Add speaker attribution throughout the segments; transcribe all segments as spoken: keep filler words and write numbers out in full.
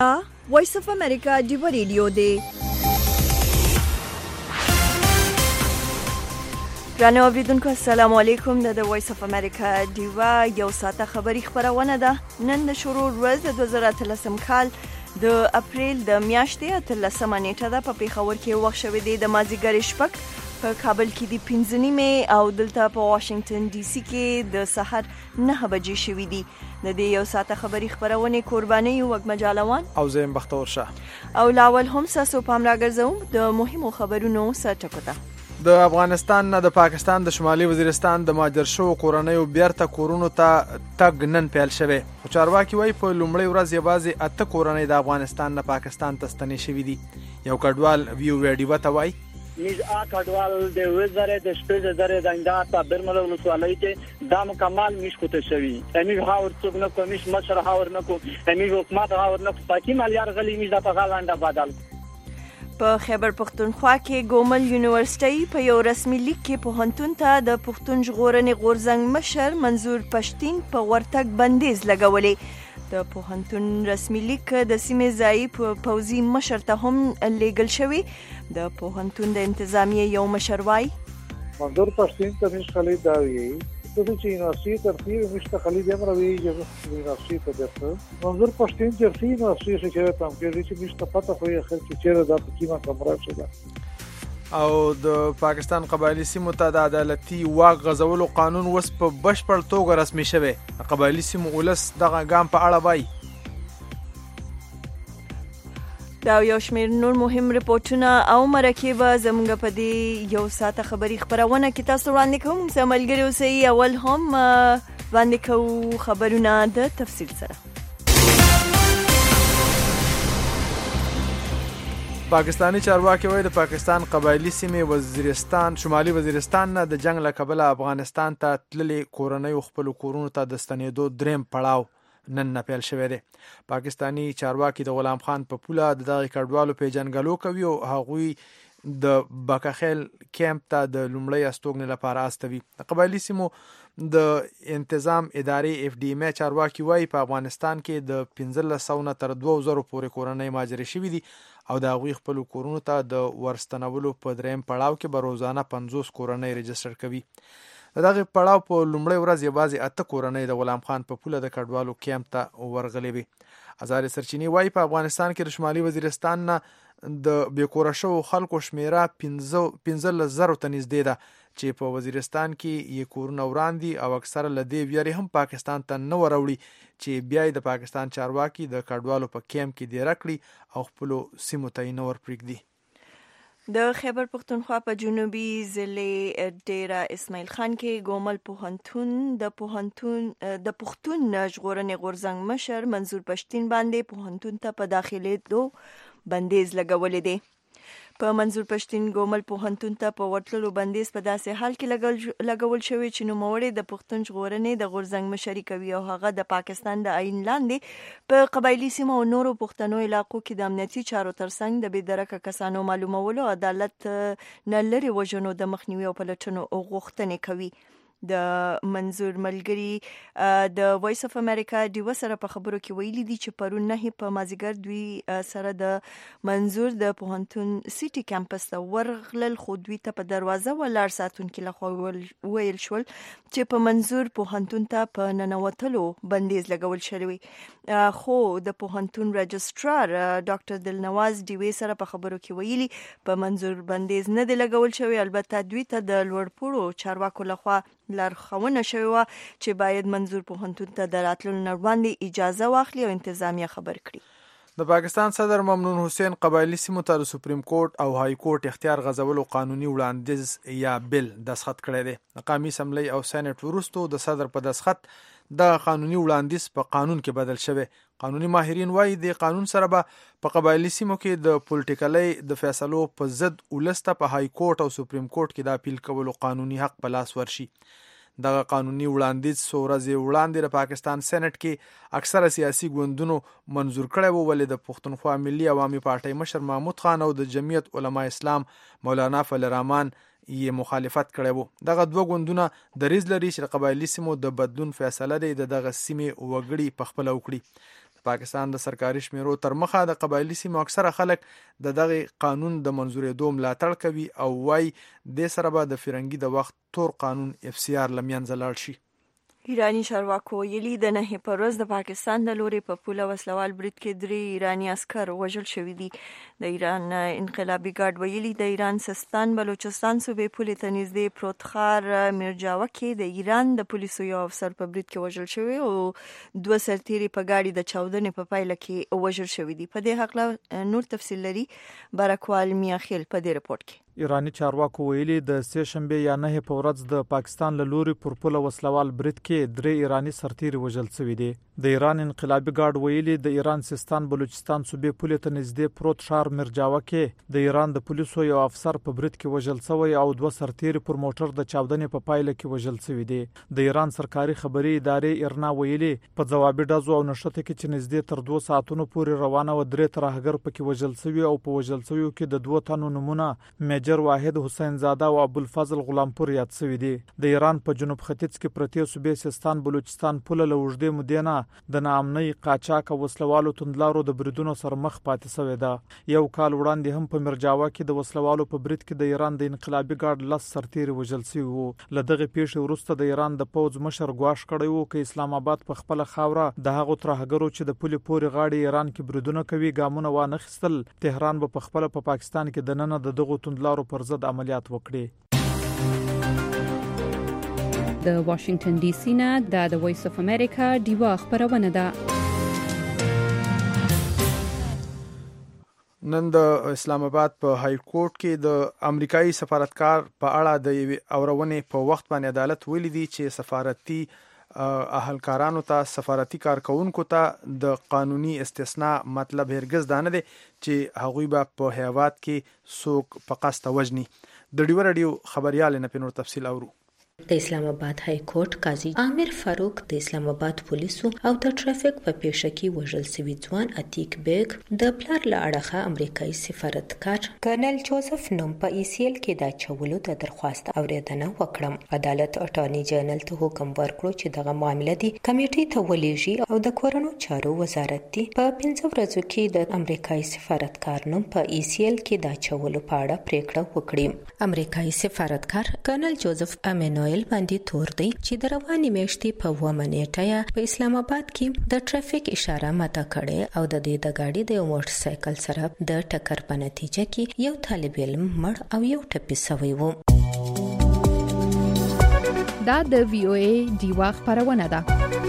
Speaker 1: وایس اف امریکا دیو ریډیو دی. رانو اوریدونکو السلام علیکم. د وایس اف امریکا دیو یو ساعته خبری خبرونه ده. نن د شروع ورځ د دوه زره اتلسم کال د اپریل د میاشتې اتلسمه نیټه ده. په پیښور کې وخت شوی دی د مازیګر شپږ، په کابل کې د پنځه نیمې او دلته په واشنگټن ډي سي کې د سحر نه بجې شوي دي. د دې یو ساعته خبری خبرونه قرباني یو وګ مجالوان
Speaker 2: او زم بختور شه
Speaker 1: او لاول هم ساسو پام راګرځوم د مهمو خبرونو سرټکو ته.
Speaker 2: د افغانستان نه د پاکستان د شمالي وزیرستان د مهاجر شو کورنیو بیرته کورونو ته تګ نن پیل شوی. خو چارواکي وایي په لومړۍ ورځ یوازې اته کورنۍ د افغانستان نه پاکستان ته ستنې شوي دي. یو کډوال ویو ویډیو ته وایي
Speaker 3: نیز آ کډوال د وزره د شپږ زره د انده په برمل ولسوالۍ کې دا مکمل میش کوته شوی. امي هاور څوک نه کومیش مشر هاور نه کو امي حکومت هاور نه پاکي مالیار غلي میز د پغالانده بدل.
Speaker 1: په خیبر پختونخوا کې ګومل یونیورسيټي په یو رسمي لیک کې پوهنتون ته د پښتون ژغورنې غورځنګ مشر منظور پښتين په ورتګ بندیز لګولې. د پوهنتون رسمي لیک د سیمې ځای پوزي مشر ته هم لیګل شوی. د پوهنتون د انتظامیه یو مشر وای
Speaker 4: منظور پښتين ته مش خالد داوی د چې یونیورسيټي ترتیب مشت خالد امروي چې یونیورسيټي ته درته منظور پښتين چې یونیورسيټي چې تم کې چې مشت پته خو یې خل چې چیرې د پکیمه کمره شوه.
Speaker 2: او د پاکستان قبایلی سیمو ته د عدالتي واک غځولو قانون وس په بشپړ توګه رسمي شوی. قبایلی سیمو ولس دغه ګام په اړه وایي دا
Speaker 1: یو شمېر نور مهم رپورټونه او مرکې به زموږ په دې یو ساعته خبري خبرونه کې تاسو وړاندې کوم. زه ملګری اوسئ. اول هم وړاندې کوو خبرونه د تفصیل سره.
Speaker 2: پاکستانی چارواکي وایي د پاکستان قبایلی سیمې وزیرستان شمالي وزیرستان نه د جنگ له کبله افغانستان ته تللي کورنۍ خپل کورونو ته د ستنېدو دریم پړاو نن نه پیل شوی دی. پاکستانی چارواکي د غلام خان په پوله د دغه کډوالو پیژنګلو کوي او هغوی د بکخیل کیمپ ته د لومړی استوګنې لپاره استوي. د قبایلی سیمو د انتظام ادارې اف ډي ام چارواکي وایي په افغانستان کې د پنځلس سوه نه تر دوه زره پورې کورنۍ مهاجرې شوي دي او د هغوی خپل کورونو ته د ورستنولو په دریم پړاو کې به روزانه پنځوس کورنۍ رجسټر کوي. د دغه پړاو په لومړۍ ورځ یوازې اته کورنۍ د غلام خان په پوله د کډوالو کیمپ ته ورغلې وي. ازارې سرچینې وایي په افغانستان کې د شمالي وزیرستان نه د بیکوره شوو خلکو شمیره پنځلس زرو ته نږدې ده چې په وزیرستان کې یې کورونه وران دي او اکثره له دې ویرې هم پاکستان ته نه وروړي چې بیا د پاکستان چارواکي د کډوالو په کیمپ کې دېره کړي او خپلو سیمو ته یې نه ورپرېږدي.
Speaker 1: د خیبر پختونخوا په جنوبي ضلع ډیره اسماعیل خان کې ګومل پوهنتون د پوهنتون د پښتون ژغورنې غورځنګ مشر منظور پښتين باندې پوهنتون ته په داخلېدو بندیز لګولې دی. په منظور پښتين ګومل پوهنتون ته په ورتلو بندیز په داسې حال کې لګول شوی چې نوموړی د پښتون ژغورنې د غورځنګ مشري کوي او هغه د پاکستان د عین لاندې په قبایلی سیمو او نورو پښتنو علاقو کې د امنیتي چارو ترڅنګ د بېدرکه کسانو معلومولو عدالت نه لري وژنو د مخنیوي او پلټنو غوښتنې کوي. د منظور ملګری د وایس اف امریکا دیو سره په خبرو کې ویلي دي چې پرون نه په مازیګر دوی سره د منظور د پوهنتون سیټي کیمپس ته ورغلل خو دوی ته په دروازه ولاړ ساتونکي لخوا ویل شول چې په منظور پوهنتون ته په ننوتلو بندیز لګول شوی. خو د پوهنتون رجسترار ډاکټر دلنواز دیوی سره په خبرو کې ویلي په منظور بندیز نه دی لګول شوی. البته دوی ته د لوړپوړو چارواکو لخوا لارښوونه شوې وه چې باید منظور پوهنتون ته د راتللو نه وړاندې اجازه واخلي او انتظامیه خبر کړي.
Speaker 2: د پاکستان صدر ممنون حسین قبایلی سیمو ته د سپریم کورټ او های کورټ اختیار غځولو قانوني وړاندیز یا بل دسخط کړی دی. د قومي اسمبلی او سېنات وروسته د صدر په دسخط د قانوني وړاندیز په قانون کې بدل شوی. قانوني ماهرین وایي د قانون سره به په قبایلی سیمو کې د پولیټیکلي د فیصلو په ضد ولسته په های کورټ او سپریم کورټ کې د اپیل کولو قانوني حق په لاس ورشي. دغه قانوني وړاندیز څو ورځې وړاندې د پاکستان سېنات کې اکثره سیاسي ګوندونو منظور کړی و، ولې د پښتونخوا ملي عوامي پارټۍ مشر محمود خان او د جمعیت علما اسلام مولانا فضل الرحمن یې مخالفت کړی و. دغه دوه ګوندونه دریځ لري چې د قبایلي سیمو د بدلون فیصله دی د دغه سیمې وګړي په خپله وکړي. پاکستان د سرکاري شمیرو تر مخه د قبایلی سیمو اکثره خلک د دغه قانون د منزورېدو ملاتړ کوي او وايي د سره به د فرنګي د وخت تور قانون اف سی آر لمنځه لاړ شي.
Speaker 1: ایرانی چارواکو ویلي د نهه په ورځ د پاکستان د لوري په پوله وسلوال برید کې درې ایرانی عسکر وژل شوي دي. د ایران انقلابي ګارد ویلي د ایران سیستان بلوچستان صوبې پولې ته نږدې پروت ښار میرجاوه کې د ایران د پولیسو یو افسر په برید کې وژل شوی او دوه سرتیري په ګاډي د چاودنې په پایله کې وژل شوي دي. په دې هکله نور تفصیل لري برکوال میاخیل په دې رپورت کې.
Speaker 5: ایرانی چارواکو ویلي د سه شنبه یا نه په ورځ د پاکستان له لوري پر پوله وسلوال برید کې درې ایرانی سرتیري وژل شوي دي. د ایران انقلابي ګارد ویلي د ایران سیستان بلوچستان صوبې پولې ته نږدې پروت ښار میرجاوه کې د ایران د پولیسو یو افسر په برید کې وژل شوی او دوه سرتیري پر موټر د چاودنې په پایله کې وژل شوي دي. د ایران سرکاري خبري ادارې ایرنا ویلي په ځوابي ډزو او نښته کې چې نږدې تر دوه ساعتونو پورې روانه و درې ترهګر پکې وژل شوي او په وژل شویو کې د دوه تنو نمونه میجر واحد حسین زاده او ابوالفضل غلامپور یاد شوي دي. د ایران په جنوب ختیځ کې پرتې صوبې سیستان بلوچستان پوله له اوږدې مودې نه د ناامنۍ قاچاق او وسلوالو توندلارو د بریدونو سره مخ پاتې شوې ده. یو کال وړاندې هم په میرجاوه کې د وسلوالو په برید کې د ایران د انقلابي ګارد لس سرتیري وژل شوي وو. له دغه پیښې وروسته د ایران د پوځ مشر ګواښ کړی وو چې اسلام آباد په خپله خاوره د هغو ترهګرو چې د پولې پورې غاړې ایران کې بریدونه کوي ګامونه وانخیستل. تهران به په خپله په پاکستان کې د ننه د دغو توندلارو پر ضد عملیات وکړي.
Speaker 6: د واشنگټن ډي سي نه د وایس اف امریکا دیوا خبرونه ده.
Speaker 2: نن د اسلام آباد په های کورټ کې د امریکایي سفارتکار په اړه د یوې اورونې په وخت باندې عدالت ویلي دي چې سفارتي اهلکارانو ته سفارتي کارکونکو ته د قانوني استثناء مطلب هرگز دا نه دی چې هغوی به په هیواد کې څوک په قصد وژني. د ډیو رادیو خبريال نه پینور تفصیل اورو.
Speaker 7: د اسلام آباد های کورټ قاضي عامر فاروق د اسلام آباد پولیسو او د ټرافیک په پیښه کې وژل شوی ځوان اتیک بیگ د پلار له اړخه امریکایي سفارتکار کرنل جوزف نوم په ای سی ال کې د چولو د درخواست اوریدنه وکړم. عدالت اټارنی جنرال ته حکم ورکړ چې دغه معاملې دی کمیټې ته ولېږي او د کورونو چارو وزارت دی په پنځه ورځو کې د امریکایي سفارتکار نوم په ای سی ال کې د چولو په اړه پریکړه وکړي. امریکایي سفارتکار کرنل جوزف امینو باندې تور دی چې د رواني میاشتې په اوومه نیټه په اسلام آباد کې د ټرافیک اشاره ماته کړې او د دې د گاډي د موټر سایکل سره د ټکر په نتیجه کې یو طالب علم مړ او یو ټپي شوی و.
Speaker 6: دا د وی او ای دیوا خبرونه ده.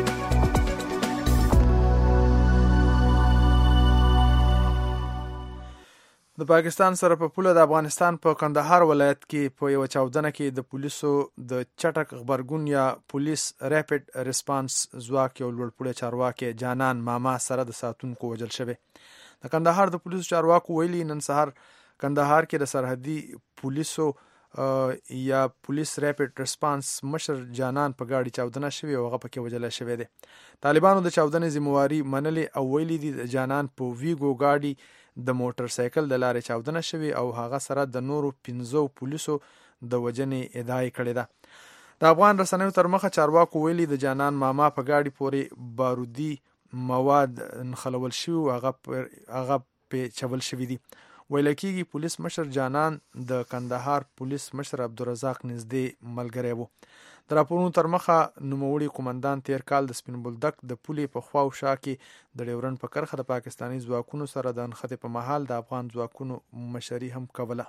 Speaker 2: د پاکستان سره په پوله د افغانستان په کندهار ولایت کې په یو چاودنه کې د پولیسو د چټک خبرګون یا پولیس ریپډ ریسپانس ځواک یو لوړپوړی چارواکي جانان ماما سره د ساتونکو وژل شوی. د کندهار د پولیسو چارواکو ویلي نن سهار کندهار کې د سرحدي پولیسو یا پولیس ریپډ ریسپانس مشر جانان په گاډي چاودنه شوی او هغه پکې وژل شوی دی. طالبانو د چاودنې ذمہواری منلې او ویلي دي د جانان په ویګو گاډي د موټر سایکل د لارې چاودنه شوی او هغه سره د نورو پنځو پولیسو د وژنې ادعا کړې ده. د افغان رسنیو تر مخه چارواکو ویلي د جانان ماما په گاډي پورې بارودي مواد نخلول شوی او هغه هغه په چول شوی دي. ویل کېږي پولیس مشر جانان د کندهار پولیس مشر عبدالرزاق نږدې ملګری وو. د راپورونو تر مخه نوموړي قومندان تیر کال د سپین بولدک د پولې په خوا او شا کې د ډیورن په کرخه د پاکستاني ځواکونو سره د نښتې په مهال د افغان ځواکونو مشري هم کوله.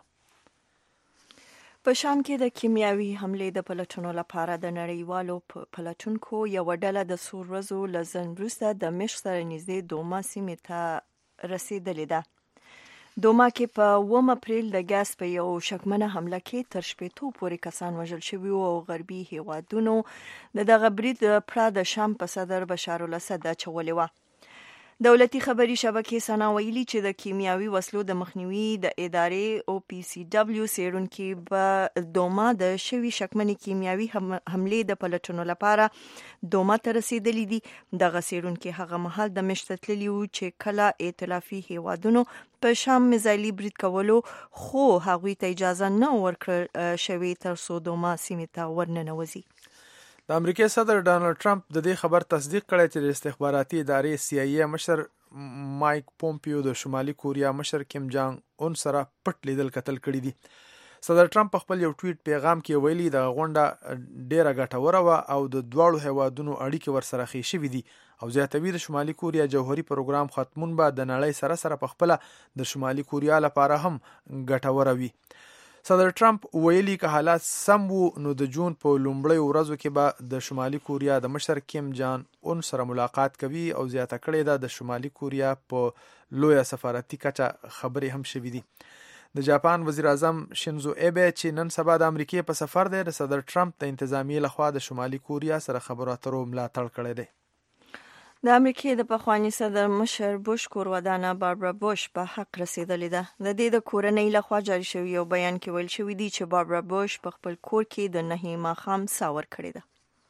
Speaker 1: په شام کې د کیمیاوي حملې د پلټنو لپاره د نړیوالو پلټونکو یو ډله د څو ورځو له ځنډ وروسته د مشق سره نږدې دوما سیمې ته رسیدلې ده. دوما کې په اووم اپریل د ګاز په یو شکمنه حمله کې تر شپېتو پورې کسان وژل شوي او غربي هیوادونو د دغه برید پړه د شام په صدر بشار الاسد اچولې وه. دولتي خبري شبکې سنا ویلي چې د کیمیاوي وسلو د مخنیوي د ادارې او پی سی ډبلیو څېړونکي به دوما د شوي شکمنې کیمیاوي حملې د پلټنو لپاره دوما ته رسیدلي دي. دغه څېړونکي هغه مهال د مشت تللي وو چې کله ائتلافي هیوادونو په شام میزایلي برید کولو خو هغوی ته اجازه نه ورکړل شوې تر څو دوما سیمې ته ورننوځي.
Speaker 2: د امریکای صدر ډانلډ ټرمپ د دې خبر تصدیق کړی چې د استخباراتي ادارې سی آی ای مشر مایک پومپیو د شمالي کوریا مشر کیم جانګ اون سره پټ لیدل کتل کړی دي. صدر ټرمپ په خپل یو ټویټ پیغام کې ویلي د غونډه ډیره ګټوره وه او د دواړو هیوادونو اړیکې ورسره ښې شوي دي او زیاتوي د شمالي کوریا جوهري پروګرام ختمون به د نړۍ سره سره په خپله د شمالي کوریا لپاره هم ګټوره وي. صدر ټرمپ ویلي که حالات سم وو نو د جون په لومړیو ورځو کې به د شمالي کوریا د مشر کیم جان اون سره ملاقات کوي او زیاته کړې ده د شمالي کوریا په لویه سفارتي کچه خبرې هم شوي دي. د جاپان وزیر اعظم شینزو ایبه چې نن سبا د امریکای په سفر دی د صدر ټرمپ د انتظامیې لخوا د شمالي کوریا سره خبرو اترو ملاتړ کړی دی.
Speaker 1: د امریکای د پخوانی صدر مشر بوش کورودانه باربرا بوش په حق رسیدلې ده. د دې د کورنۍ لخوا جاری شوی یو بیان کې ویل شوی دی چې باربرا بوش په خپل کور کې د نهي ماښام ساور کړی ده.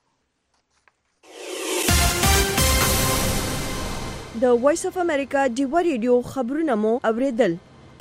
Speaker 1: د وایس اف امریکا ډیوا ریډیو خبرونه مو اوریدل.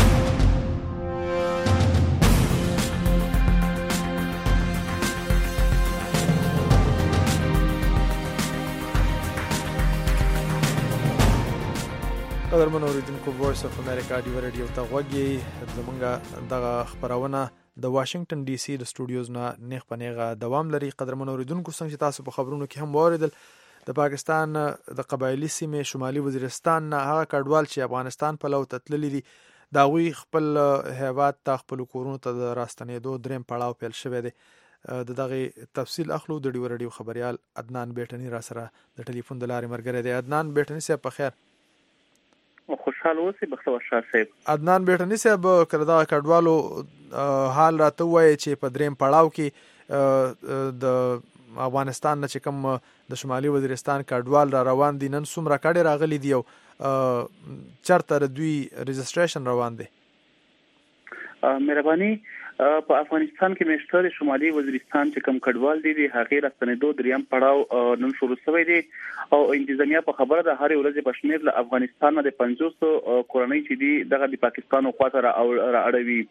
Speaker 2: قدرمن اوریدونکو وایس اف امریکا ډیوا ریډیو ته غوږی زمونږ دغه خبرونه د واشنگټن ډي سي د سټوډیوز نه نیغ په نیغه دوام لري. قدرمن اوریدونکو څنګه چې تاسو په خبرونو کې هم واوریدل د پاکستان د قبایلی سیمې شمالي وزیرستان نه هغه کډوال چې افغانستان په لور تللي دي دا وی خپل هیواد ته خپل کورونو ته د راستنېدو دریم پړاو پیل شوی دی. د دغه تفصیل اخلو د ډیوا ریډیو خبريال عدنان بیٹنی را سره د ټلیفون د لارې مرګره دی. عدنان بیٹنی صاحب په خیر.
Speaker 8: خوشحال اوسئ بخښه ورشاه صاحب.
Speaker 2: عدنان بیٹنی صاحب کله دا کډوالو حال راته وایي چې په دریم پړاو کې د افغانستان نه چې کوم د شمالي وزیرستان کډوال را روان دي نن څومره کډې راغلي دي او چرته دوی رجسټریشن روان دي؟
Speaker 8: مهرباني په افغانستان کې مشتر شمالي وزیرستان چې کوم کډوال دي د هغې راستنېدو دریم پړاو نن شروع شوی دی او انتظامیه په خبره ده هر ورځ په شمېر له افغانستان نه د پنځوس کورنۍ چې دي دغه د پاکستان خواته را اړوي.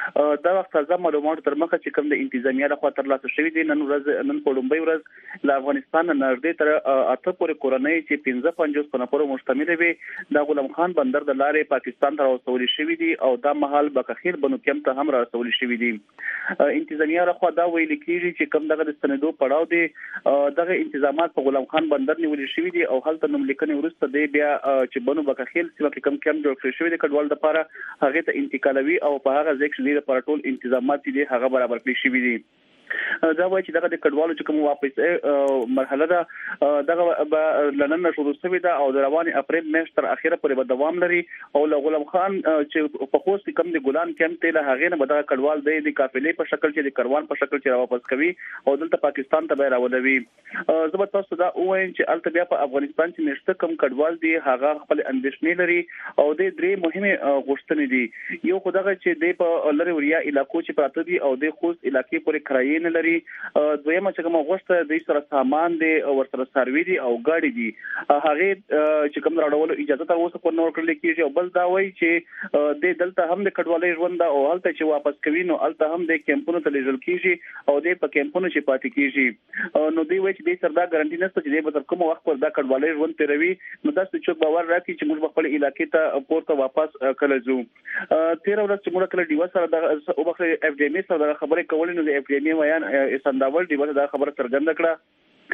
Speaker 8: دا وخت تازه معلومات تر مخه چې کوم د انتظامیه لخوا ترلاسه شوی دي نن ورځ نن په لومړۍ ورځ له افغانستان نه نږدې تر اته پورې کورنۍ چې پنځه پنځوس په نفرو مشتمل وي د غلام خان بندر د لارې پاکستان ته راوستل شوی دي او دا مهال بکخیر بنو کم ته هم راوستل شوی دي. انتظامیه لخوا دا ویل کیږي چې کوم دغه د ستنېدو پړاو دی دغه انتظامات په غلام خان بندر نیول شوی دي او هلته نوم لیکنې وروسته دی بیا چې بنو بکخیر سیمه کې کم کم جوړ شوی دی کډوال لپاره هغه ته انتقالوي او په هغه ځای کې لپاره ټول انتظامات دي هغه برابر کړی شوی دي. دا وایي چې دغه د کډوالو چې کوم واپس مرحله ده دغه لنن شروع شوې ده او د روان اپریل میاشت تر اخره پورې به دوام لري او غلام خان چې په خوست کم د ګلان کیمپ ته له هغه نه به دغه کډوال د قافلې په شکل چې د کاروان په شکل چې واپس کوي او دلته پاکستان ته به راولوي. زه تاسو دا وایم چې الته بیا په افغانستان کې نشته کم کډوال دي هغه خپل اندېښنې لري او د درې مهمه غوښتنې دي. یو خدغه چې د په لری وریا علاقو چې پراته دي او د خوست علاقې پورې کرایې نه لري. دویمه چې کوم غوښته د سره سامان دي او ورسره سروي دي او گاډي دي هغه چې کوم راډول اجازه تر اوسه پر نور کړل کېږي او بل دا وایي چې د دلته هم د کډوالۍ ژوند او هلته چې واپس کوي نو هلته هم د کیمپونو ته لیږل کېږي او د په کیمپونو چې پاتې کېږي نو دوی وایي چې د سره دا ګارانټي نشته چې د به کوم وخت پر دا کډوالۍ ژوند تیروي نو تاسو چې باور راکړي چې موږ خپل علاقې ته پورته واپس کله ځو. تیر ورځ چې موږ کله ډیوا سره د او بخره اف ډي ام سره خبرې کولې نو د اف ډي ام ویان سنداول دی دا خبره څرګنده کړه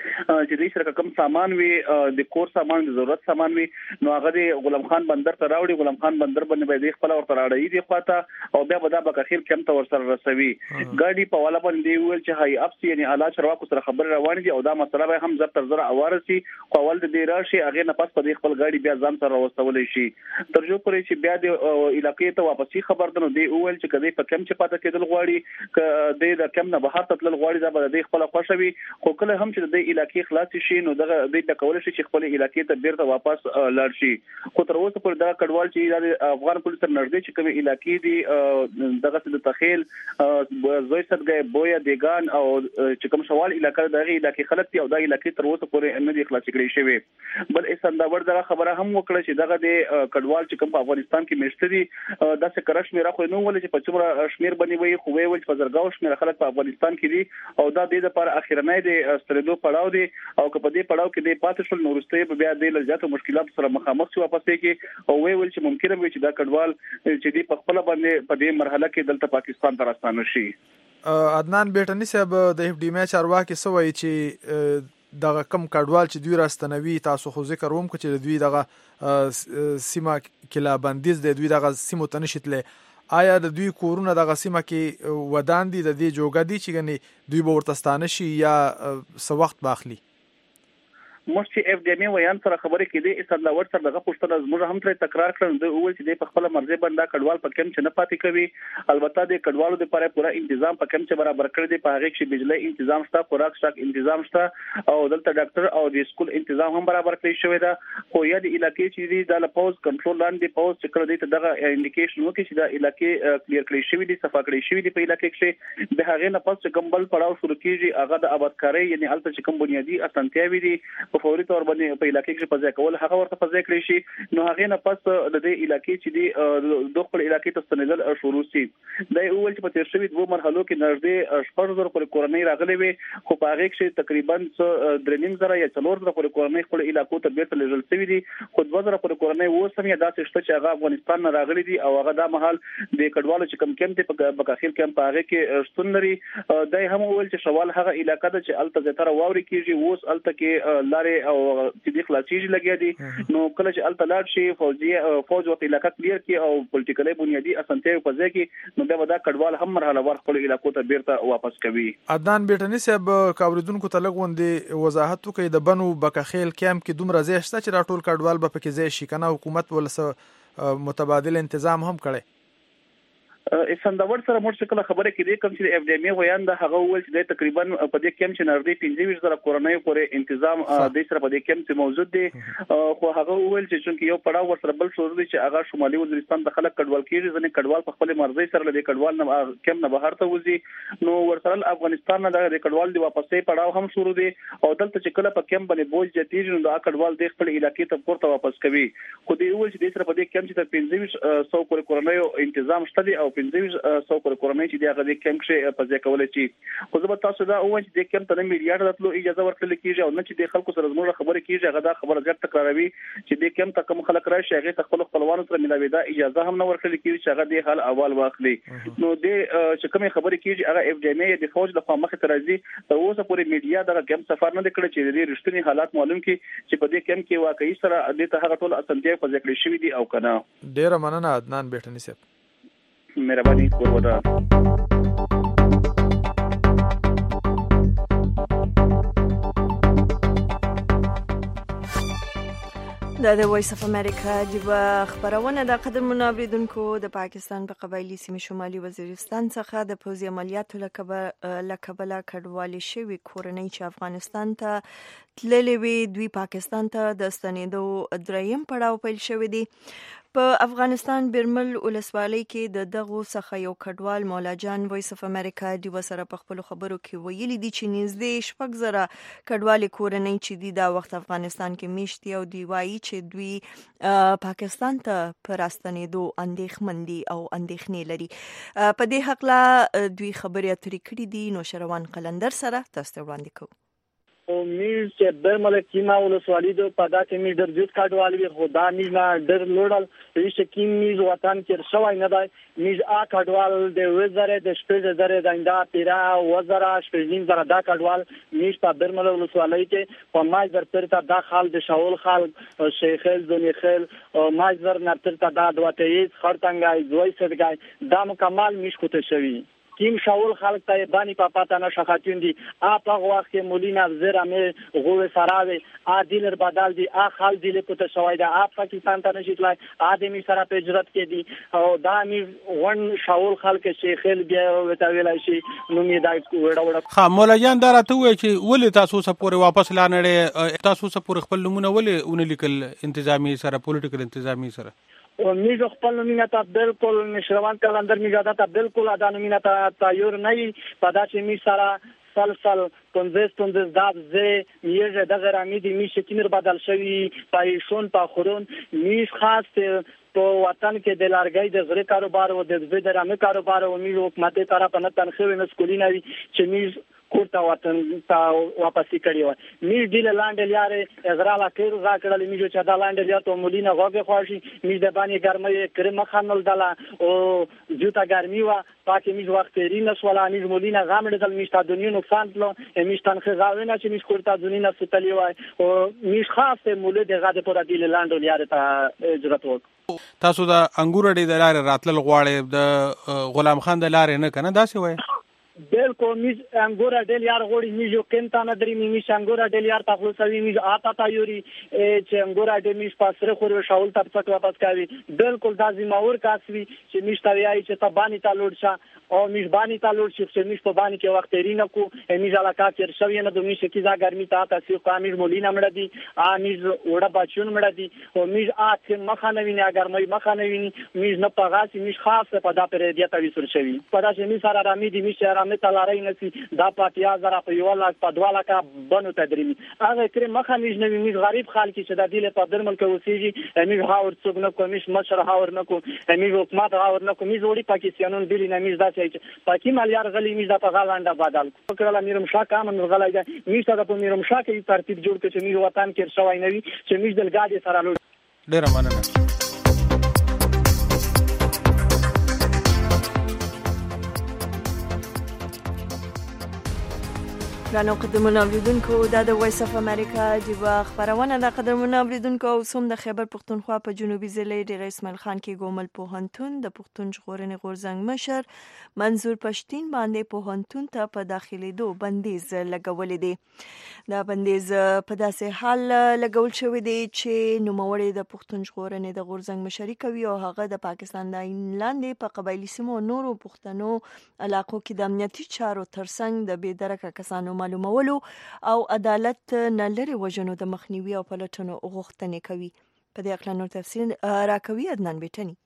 Speaker 8: چې د سره کوم سامان وي د کور سامان د ضرورت سامان وي نو هغه د غلام خان بندر ته راوړي غلام خان بندر باندې به د خپل ورته راړي دی خواته او بیا به دا بکخیر کم ته ورسره رسوي. ګاډي په والا باندې ویل چې هاي اپس یعنی اعلی چرواکو سره خبر روان دي او دا مسله به هم زر تر زر اوارسي خو ول د دې راشي هغه نه پس په خپل ګاډي بیا ځان سره راوستول شي تر جو پرې چې بیا د علاقې ته واپسی خبر دنو دی ویل چې کدی په کم چې پاتې کېدل غواړي ک د کم نه بهر تل غواړي دا به د خپل خوشوي خو کله هم چې د خپل علاقې خلاص شي نو دغه دوی ته کول شي چې خپل علاقې ته بیرته واپس لاړ شي. خو تر اوسه پورې دا کډوال چې د افغان پولیس تر نږدې چې کومه علاقې دي دغه د تخیل زوی صدګي بویا دیګان او چې کوم سوال علاقې دغه علاقې خلک دي او دا علاقې تر اوسه پورې نه دي خلاص کړي شوی. بل اسنداور دغه خبره هم وکړه چې دغه د کډوال چې کوم په افغانستان کې مشته دي دا څه کرش میرا خو نو ول چې په څومره شمیر باندې وي خو وی ول چې په زرګاو شمیر خلک په افغانستان کې دي او دا د لپاره اخیرنۍ د ستردو پړاو دي او که په دې پړاو کې د پاتې شول نورسته بیا د لږه مشکلات سره مخامخ شي واپس کې او وی ول چې ممکنه وي چې دا کډوال چې دی په خپل باندې په دې مرحله کې دلته پاکستان ته راستانه شي.
Speaker 2: عدنان بیٹنی صاحب د اف ډي ام چارواکي سوي چې دغه کم کډوال چې دوی راستنوي تاسو خو ذکر ووم چې دوی دغه سیمه کلا بندیز د دوی دغه سیمو ته نشیتله آیا د دوی کورونه دغه سیمه کې ودان دي د دې جوګه دي چې غني دوی به ورتستانه شي یا څه وخت باخلي؟
Speaker 8: مش چې اف ډي ام ویان سره خبرې کېدې استدلاور سره دغه پښتنه زموږ هم تر تکرار کړل د اول چې د خپل مرزي باندې کډوال په کم چې نه پاتې کوي البته د کډوالو لپاره پوره تنظیم په کم چې برابر کړی دی په هغه کې بجلی تنظیم شته خوراک شته تنظیم شته او دلته ډاکټر او د سکول تنظیم هم برابر کړی شوی دا خو یا د علاقې چې دی د پوز کنټرول لاندې پوز چې کړی دی دغه انډیکیشن وکړي چې د علاقې کلیر کړی شوی دی صفا کړی شوی دی په علاقې کې به هغه نه پس چې کمبل پړاو شروع کیږي هغه د آبادکاري یعنی البته چې کوم بنیادی اسانتیاوي دي په فوري تور باندې په علاقې کې پځای کول هغه ورته پځای کړی شي نو هغه نه پس د دې علاقې چې دی د خپل علاقې ته ستنېدل شروع شي دا یو ول چې په تیر شوی دوه مرحلو کې نږدې شپږ زره پر کورنۍ راغلي وي خو په هغه کې تقریبا درنیم زره یا څلور زره پر کورنۍ خپل علاقو ته بیرته لېږل شوی دي خو دوه زره پر کورنۍ وسم یا داسې شته چې هغه افغانستان نه راغلي دي او هغه د محل د کډوالو چې کم کم ته په بکاخیر کې په هغه کې شتون لري دای هم ول چې شوال هغه علاقې ده چې الته زتر واوري کیږي ووس الته کې لارې او چې د خلاصيږي لګیا دي نو کله چې التلاړ شي فوجي فوج او علاقې کلیر کی او پولیټیکلی بنیادی اسانتیو په ځای کې نو دا کډوال هم مرحله ور خپل علاقو ته بیرته واپس کوي.
Speaker 2: عدنان بیٹنی صاحب کاوریدونکو ته لګوندې وضاحت وکړي د بنو بکخیل کیمپ کې دومره ځای شته چې راټول کډوال به پکې ځای شي کنه حکومت ولسه متبادل تنظیم هم کړي؟
Speaker 8: اسنداور سره موږ څه خبره کړې کوم چې اف ډي ام ویان د هغه ول چې تقریبا په دې کم چې نږدې پنځه ویشت زره کورنۍ پورې تنظیم د سره په دې کم چې موجود دي خو هغه ول چې چې یو پړاو ور سره بل شروع دي چې هغه شمالي وزیرستان د خلک کډوال کیږي ځنې کډوال په خپل مرزي سره د کډوال نه کم نه بهر ته وځي نو ور سره افغانستان نه د کډوال دی واپسې پړاو هم شروع دي او دلته چې کله په کم باندې بوج جتیږي نو د کډوال د خپل علاقې ته پورته واپس کوي خو دی ول چې د سره په دې کم چې د پنځه ویشت سو پورې کورنۍ تنظیم شته دي او پنځه ویشت سو پر کورنۍ چې دغه د کم کې په ځای کولای شي خو زه به تاسو دا وایم چې د کم ته میلیارډ راتلو اجازه ورکړل کیږي او نه چې د خلکو سره زموږ خبره کیږي هغه دا خبره ځکه تکراروي چې د کم ته کوم خلک راشي هغه خپل خپلوانو سره ملاوي دا اجازه هم نه ورکړل کیږي چې هغه د حال اول واخلي نو د چې کومه خبره کیږي هغه اف ډي ام د فوج د مخه ترازي ته اوسه پورې میډیا دا کم سفر نه کړی چې د رښتینی حالات معلوم کی چې په دې کم کې واقعي سره د ته هغه ټول اسانتیا په ذکر شوی دي او کنه.
Speaker 2: ډیر مننه عدنان بیٹنی صاحب.
Speaker 8: مهرباني کوله.
Speaker 1: دا د وایس اف امریکا د خبرونه د قدم منابریدونکو د پاکستان په قبایلی سیمه شمالي وزیرستان څخه د پوځي عملیاتو لکبله کډوالي شوی کورنۍ چې افغانستان ته تللې وي دوی پاکستان ته د ستنېدو دریم پړاو پیل شوی دی. په افغانستان برمل ولسوالۍ کې د دغو څخه یو کډوال مولا جان وایس اف امریکا د وسره په خپل خبرو کې ویلي دي چې نږدې شپږ زره کډوال کورنۍ چې د دا وخت افغانستان کې میشتي او دی وایي چې دوی پاکستان ته پر راستنېدو اندېښمن دي او اندېښنې لري. په دې حق لا دوی خبرې اترې کړې دي نو شروان قلندر سره تاسو ته وړاندې کوو.
Speaker 3: او میز چې برمل کیما ولسوالۍ د پدا کې می در جوت کاټوال وی خدا میز نه در لوړل هیڅ کیم میز وطن کې شوای نه دی میز ا کاټوال د وزره د شپږ زره د انده پیرا وزره شپږ زره دا کاټوال میز په برمل ولسوالۍ کې په ماجر ترته دا خال د شاول خال شیخل زونی خل او ماجر نه ترته دا دوته یې خړتنګای دوی سړګای دا مکمل میز کوته شوی تیم شاول خلک ته باندې په پاتا نه شخاتون دي اپ هغه وخت کې مولینا زرا مې غوې سراوي عادل بدل دي ا خال دي له پته شوی دا اپ پاکستان ته نشي تلای ادمي سره په هجرت کې دي او دا مې ون شاول خلک شیخل بیا وتا ویلای شي نو مې دا وړه وړه
Speaker 9: خا مولایان دا راته وای چې ولې تاسو سپورې واپس لانړې تاسو سپورې خپل نمونه ولې اون لیکل انتظامی سره پولیټیکل انتظامی سره
Speaker 3: او میز خپل نومینه ته بالکل نشروان کلندر میګه ته بالکل ادا نومینه ته تیار نه پدا چې می سره سلسل پنځه پنځه داب زه میږه د غرامي دي می شتینر بدل شوی پایشون په خورون می خاص په وطن کې د لارګي د غری کاروبار او د زیدرامي کاروبار او می حکومت طرف نه تنخوي مسکولینه چې می کوټه وطن ته واپس کړی و می ډیل لاندې لارې اغراله کړو را کړل می چې دا لاندې لار ته مولینه غوګه خوشي می د باندې ګرمه کریم خانل دلا او جوتا ګرمي وا پاکه می وخت رینه سوالا می مولینه غامړ دل می ست دنیا نقصان کلو می تنخه غاوینه چې می کوټه دنیا ستلی وای او می خاصه مولد غاده پر ډیل لاندې لار ته اجرت وک
Speaker 9: تاسو دا انګور ډی د لار راتل غواړي د غلام خان د لار نه کنه داسې وای
Speaker 3: بالکل میز انګور ډیل یار غوړي میجو کینتا نه درې می میش انګور ډیل یار تاسو سوي میز آتا تا یوري چې انګور ډیل میش پاسره خور شاول تر څک واپس کوي بالکل دا زماور کاسوي چې میش تا ویای چې تبانی تا لوړ شه او میش بانی تا لوړ شي چې میش په بانی کې وخت رینه کو میز علاقه کې شوی نه د میش کې ځا ګرمي تا تاسو قامیر مولینه مړه دي ا میز وړه بچون مړه دي او میز اته مخانه ویني اگر مې مخانه ویني میز نه پغاسي میش خاص په دا پر دې ته وسر شوی په دا چې میز سره رامي دي میش مې تلاري نسی دا پاتیا زرا په یو لاک په دوا لاک بنو تدریمی هغه کریم مخه میز نوی میز غریب خلک چې د دې په درمل کې وسیږي میز هاور څوک نه کومیش مشر هاور نه کو میز حکومت هاور نه کو میز وړي پاکستانون بلی نه میز دا چې پاکي مالیار غلی میز په غالانډه بدل کړل میرم شاه کامن غلای دا میز ته په میرم شاه کې ترتیب جوړ کړي چې میز وطن کې شوی نوی چې میز دلګاډي سره لور
Speaker 9: ډیر مننه
Speaker 1: ګرانو قدرمنو اوریدونکو دا د وایس اف امریکا د خبرونه د قدرمنو اوریدونکو او سوم د خیبر پښتونخوا په جنوبي ضلع ډیر اسماعیل خان کې ګومل پوهنتون د پښتون ژغورنې غورځنګ مشر منظور پښتين باندې پوهنتون ته په داخلي دو بندیز لګولې دي دا بندیز په داسې حال لګول شوی دی چې نوموړی د پښتون ژغورنې د غورځنګ مشري کوي او هغه د پاکستان د لاندې په قبایلی سیمو نورو پښتنو علاقو کې د امنیتي چارو ترڅنګ د بېدرکه کسانو معلومولو او عدالت نه لري وژنو د مخنیوي او پلټنو غوښتنې کوي په دې اړه نور تفصیل راکوي عدنان بیٹنی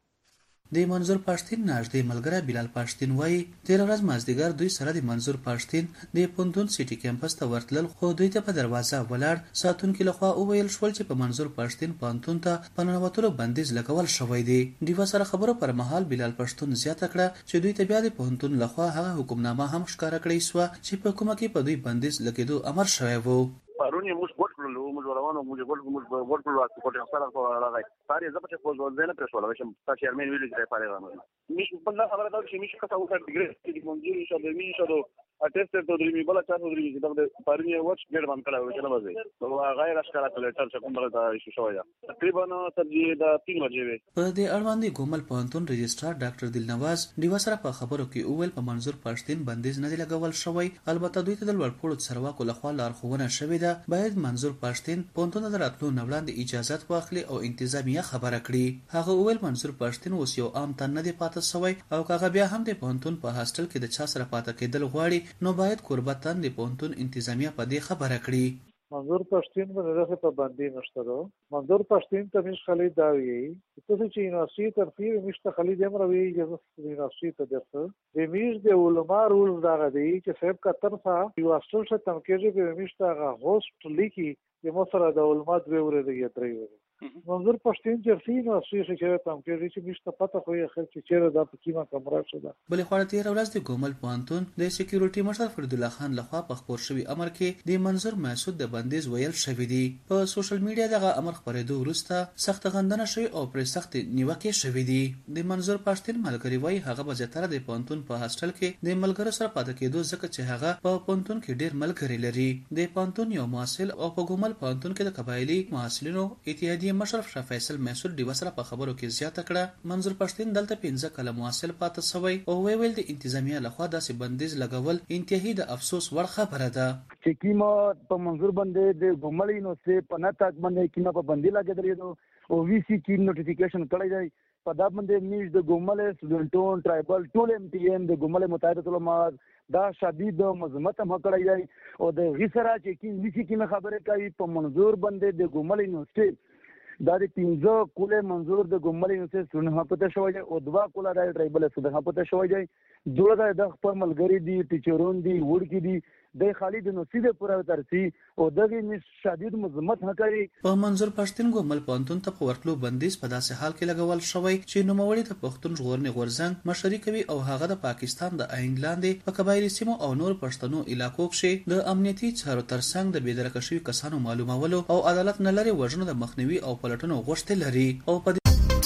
Speaker 10: د منظور پښتين نږدې ملګری بلال پښتين وایي تیر ورځ مازدیګر دوی سره د منظور پښتين د پوندون سيټي کیمپس ته ورتلل خو دوی ته په دروازه ولاړ ساتونکو لخوا وویل شول چې په منظور پښتين پوندون ته پنځوتلو بندیز لګول شوی دی د وسره خبرو پر مهال بلال پښتون زیاته کړه چې دوی ته بیا د پوندون لخوا هغه حکمنامه هم ښکارا کړی سو چې په کومه کې په دوی بندیز لګیدو امر شوی وو
Speaker 11: پرونی موږ ګډ کړلو موږ روانو موږ ګډ موږ ګډ کړلو چې کوټه سره راغی ساري زه په پوز ولنه پر شو راوښم چې چیرمن ویل چې پاره راغلی مې په بل خبره دا چې مې څه کاوه ډیګری چې منځوري شو د مې شو اټیسټ ته درې بل چا ته درې چې د پرونی وڅ ګډ باندې کړو چې نه وځي نو غیر اشکالات لټر چې کوم دا ایشو شوی دا تقریبا ترجیح دا تین بجې وي
Speaker 10: په دې اړوند ګومل پوهنتون رجسترار ډاکټر دلنواز دیو سره په خبرو کې اول په منظور پښتين بندیز نه لګول شوی البته دوی ته د لوړپوړو څرواکو لخوا لارښوونه شوې ده باید منظور پښتين پوهنتون د راتلو نوړاندې اجازه واخلي او انتظامیه خبره کړي هغه اول منظور پښتين اوس یو عام تن نه دی پاتې شوی او هغه بیا هم د پوهنتون په هاستل کې د چا سره پاتې کېدل غواړي نو باید قربتان د پوهنتون انتظامیه په دې خبره کړي
Speaker 4: منظور پښتين باندې دغه پابندي نشته ده منظور پښتين ته مش خالد داوی ته چې یونیورسيټي ترفیع مشته خالد امروي چې یونیورسيټي ته درته د میز د علماء رول دغه دی چې صاحب کا طرفه یو اصل څه تمکیږي په مشته هغه هوست لیکي چې مو سره د علماء دوی ورته یې درې منظور پښتين چې یونیورسيټي چې تمکیږي چې مشته پته خو یې خل چې چیرې دا په کیمه کمره شوه
Speaker 10: بلې خو تیر ورځ د ګومل پوهنتون د سکیورټي مشر فرید الله خان لخوا په خبر شوی امر کې د منظور محسود د بندیز ویل شوی دی په سوشل میډیا دغه امر خبرېدو وروسته سخت غندنه شوی او پر سخت نیوکه شوی دی د منظور پښتين ملګری وای هغه به زیاتره د پوهنتون په هاستل کې د ملګرو سره پاتې کېدو ځکه چې هغه په پوهنتون کې ډیر ملګری لري د پوهنتون یو محصل او په ګومل پوهنتون کې د قبایلی محصلینو اتحادیه پارټي مشرف شاه فیصل محسود ډیوه سره په خبرو کې زیاته کړه. منظور پښتين دلته پنځه کاله مواصل پاتې شوی او ویل د انتظامیه لخوا داسې بندیز لګول انتهایی د افسوس وړ خبره ده.
Speaker 12: چې کیما په منظور باندې د ګمړې نو سه په نتا باندې کیما په باندې لګیدل او وی سی کی نوټیفیکیشن کړی دی په دا باندې میش د ګمړې سټوډنټون ټرایبل ټول ام ټي ام د ګمړې متحده علماء دا شدید مذمت هم کړی دی او د غیسرا چې کی وی سی کی خبره کوي په منظور باندې د ګمړې یونیورسيټي دا د پنځه کوله منظور د ګمړې یونیورسيټي سټوډنټ پته شوی دی او دوا کوله د ټرایبل سټوډنټ پته شوی دی. دوه د خپل ملګری دي ټیچرون دي وړکی دي د خالد نصیب پورې ترسي او دغه مش شدید مذمت نه کوي.
Speaker 10: په منظور پښتون ګومل پانتون ته په ورکلو بندیز په داسې حال کې لګول شوی چې نوموړي د پښتون ژغورنې غورځنګ مشري کوي او هغه د پاکستان د آئین لاندې په قبایلی سیمو او نور پښتنو علاقو کې د امنیتي چارو ترڅنګ د بېدرکه شوي کسانو معلومولو او عدالت نه لري وژنو د مخنیوي او پلټنو غوښتل لري او په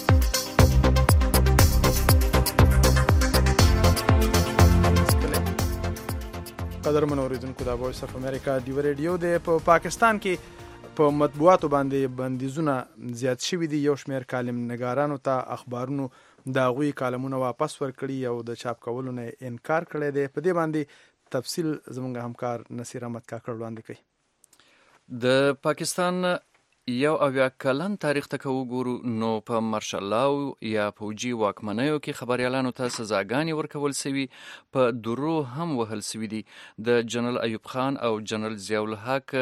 Speaker 2: قدر منوریدونکو د وایس اف امریکا دی ریډیو د په پاکستان کې په مطبوعاتو باندې بندیزونه زیات شوي دي. یو شمېر کالم نګارانو ته اخبارونو د هغوی کالمونه واپس ورکړي او د چاپ کولو نه انکار کړی دی. په دې باندې تفصیل زموږ همکار نصیر احمد کاکړ وړاندې کوي.
Speaker 13: د پاکستان یو اویا کلن تاریخ ته که وګورو نو په مارشل لاو یا پوجي واکمنیو کې خبريالانو ته سزاګانې ورکول سوي، په درو هم وهل سوي دي. د جنرال ایوب خان او جنرال ضیاء الحق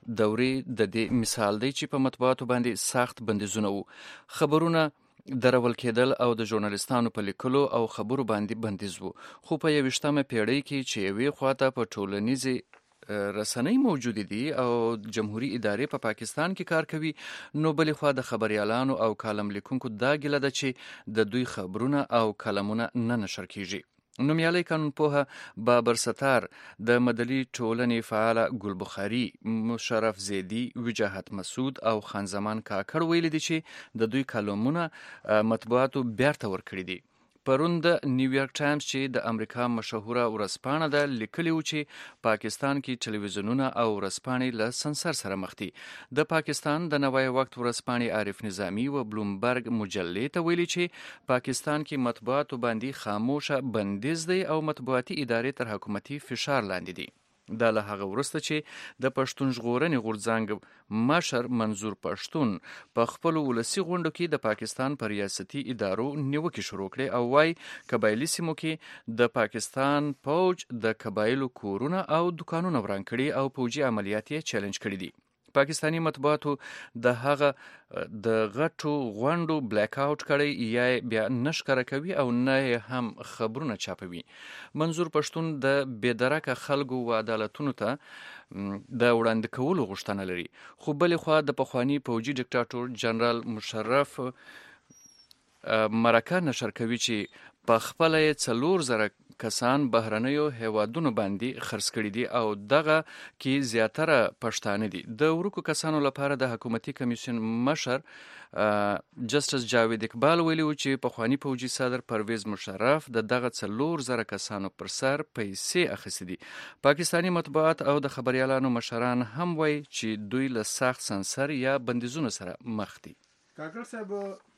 Speaker 13: دورې د دې مثال دی چې په مطبوعاتو باندې سخت بندیزونه وو، خبرونه درول کېدل او د ژورنالستانو په لیکلو او خبرو باندې بندیز وو. خو په یویشتمه پیړۍ کې چې یوې خواته په ټولنیزې رسنۍ موجود دي او جمهوری ادارې په پاکستان کې کار کوي، نو بلې خوا د خبريالانو او کالم لیکونکو دا ګیله ده چې د دوی خبرونه او کلمونه نه نشر کیږي. نومیالی قانون پوهه بابر ستار د مدني ټولنې فعال ګل بخاري، مشرف زیدی، وجاهت مسعود او خان زمان کاکړ ویلي دي چې د دوی کلمونه مطبوعاتو بیرته ورکړي دي. پرون د نیویارک ټایمز چې د امریکا مشهوره ورځپاڼه ده لیکلي و چې پاکستان کې ټلویزیونونه او ورځپاڼې له سنسر سره مخ دي. د پاکستان د نوای وخت ورځپاڼې عارف نظامي و بلومبرګ مجلې ته ویلي چې پاکستان کې مطبوعاتو باندې خاموشه بندیز دی او مطبوعاتي ادارې تر حکومتي فشار لاندې دي. دا له هغه وروسته چې د پښتون ژغورنې غورځنګ مشر منظور پښتون په خپلو ولسي غونډو کې د پاکستان په ریاستي ادارو نیوکې شروع کړې او وایي قبایلي سیمو کې د پاکستان پوج د قبایلو کورونه او دکانونه وران کړي او پوجي عملیات یې چیلنج کړي دي. پاکستانی مطبوعاتو د هغه د غټو غونډو بلیک آوټ کړی یا بیا نشکره کوي او نه هم خبرونه چاپوي. منظور پښتون د بېدرکه خلکو و عدالتونو ته د وړاندې کولو غوښتنه لري، خو بلې خوا د پخواني پوجي ډیکټاټور جنرال مشرف مرکه نشر کوي چې په خپله یې څلور زره کسان بهرنیو هیوادونو باندې خرڅ کړي دي او دغه کې زیاتره پښتانه دي. د ورکو کسانو لپاره د حکومتي کمیسیون مشر جسټس جاوید اقبال ویلي و چې پخواني پوجي صدر پرویز مشرف د دغه څلور زره کسانو پر سر پیسې اخیستې دي. پاکستانی مطبوعات او د خبريالانو مشران هم وایي چې دوی له سخت سنسر یا بندیزونو سره مخ دي.
Speaker 2: کاکړ صاحب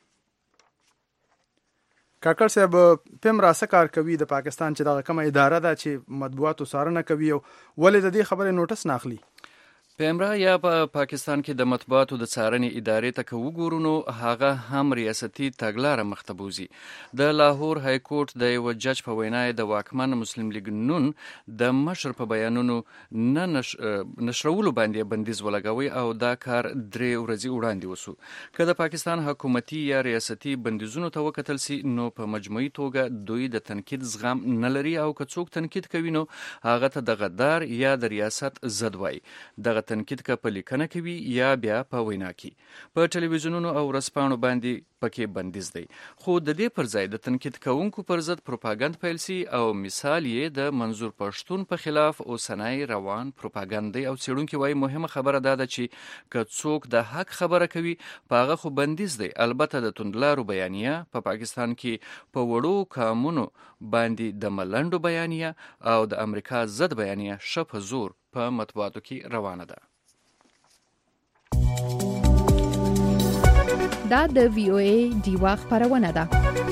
Speaker 2: کاکړ صاحب پم راسه کار کوي د پاکستان چې دغه کومه اداره ده چې مطبوعاتو څارنه کوي او ولې د دې خبرې نوټس نه اخلي؟
Speaker 13: پیمرا یا په پاکستان کې د مطبوعاتو د څارنې ادارې ته که وګورو نو هغه هم ریاستي تګلاره مخته بوځي. د لاهور های کورټ د یو جج په وینا د واکمن مسلم لیگ نون د مشر په بیانونو نه نش... نشرولو باندې بندیز ولګوي او دا کار درې ورځې وړاندې وسو. که د پاکستان حکومتي یا ریاستي بندیزونو ته وکتل سي نو په مجموعي توګه دوی د تنقید زغم نه لري او که څوک تنقید کوي نو هغه ته د غدار یا د ریاست ضد وایي. دغه تنقید که په لیکنه کوي یا بیا په وینا کې. په ټلویزیونونو او ورځپاڼو باندې پکې بندیز دی، خو د دې پر ځای د تنقید کوونکو پر ضد پروپاګند پیل سي او مثال یې د منظور پښتون په خلاف اوسنی روان پروپاګند دی. او څېړونکي وایي مهمه خبره دا ده چې که څوک د حق خبره کوي په هغه خو بندیز دی. البته د توندلارو بیانیه په پاکستان کې په وړو کامونو باندې د ملنډو بیانیه او د امریکا ضد بیانیه ښه په زور په مطبوعاتو کې روانه ده.
Speaker 6: دا د وی او ای دیوا خبرونه ده.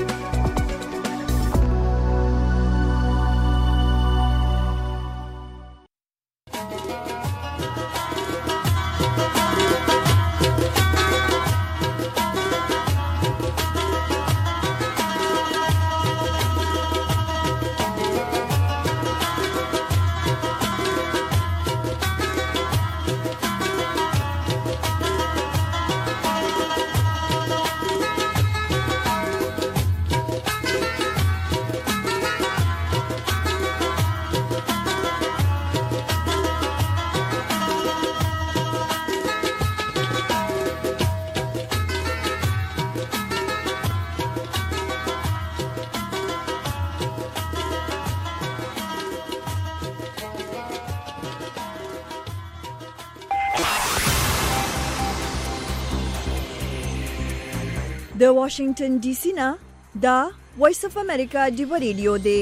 Speaker 1: د واشنگټن ډي سي نه دا وایس اف امریکا دی ریډیو دی.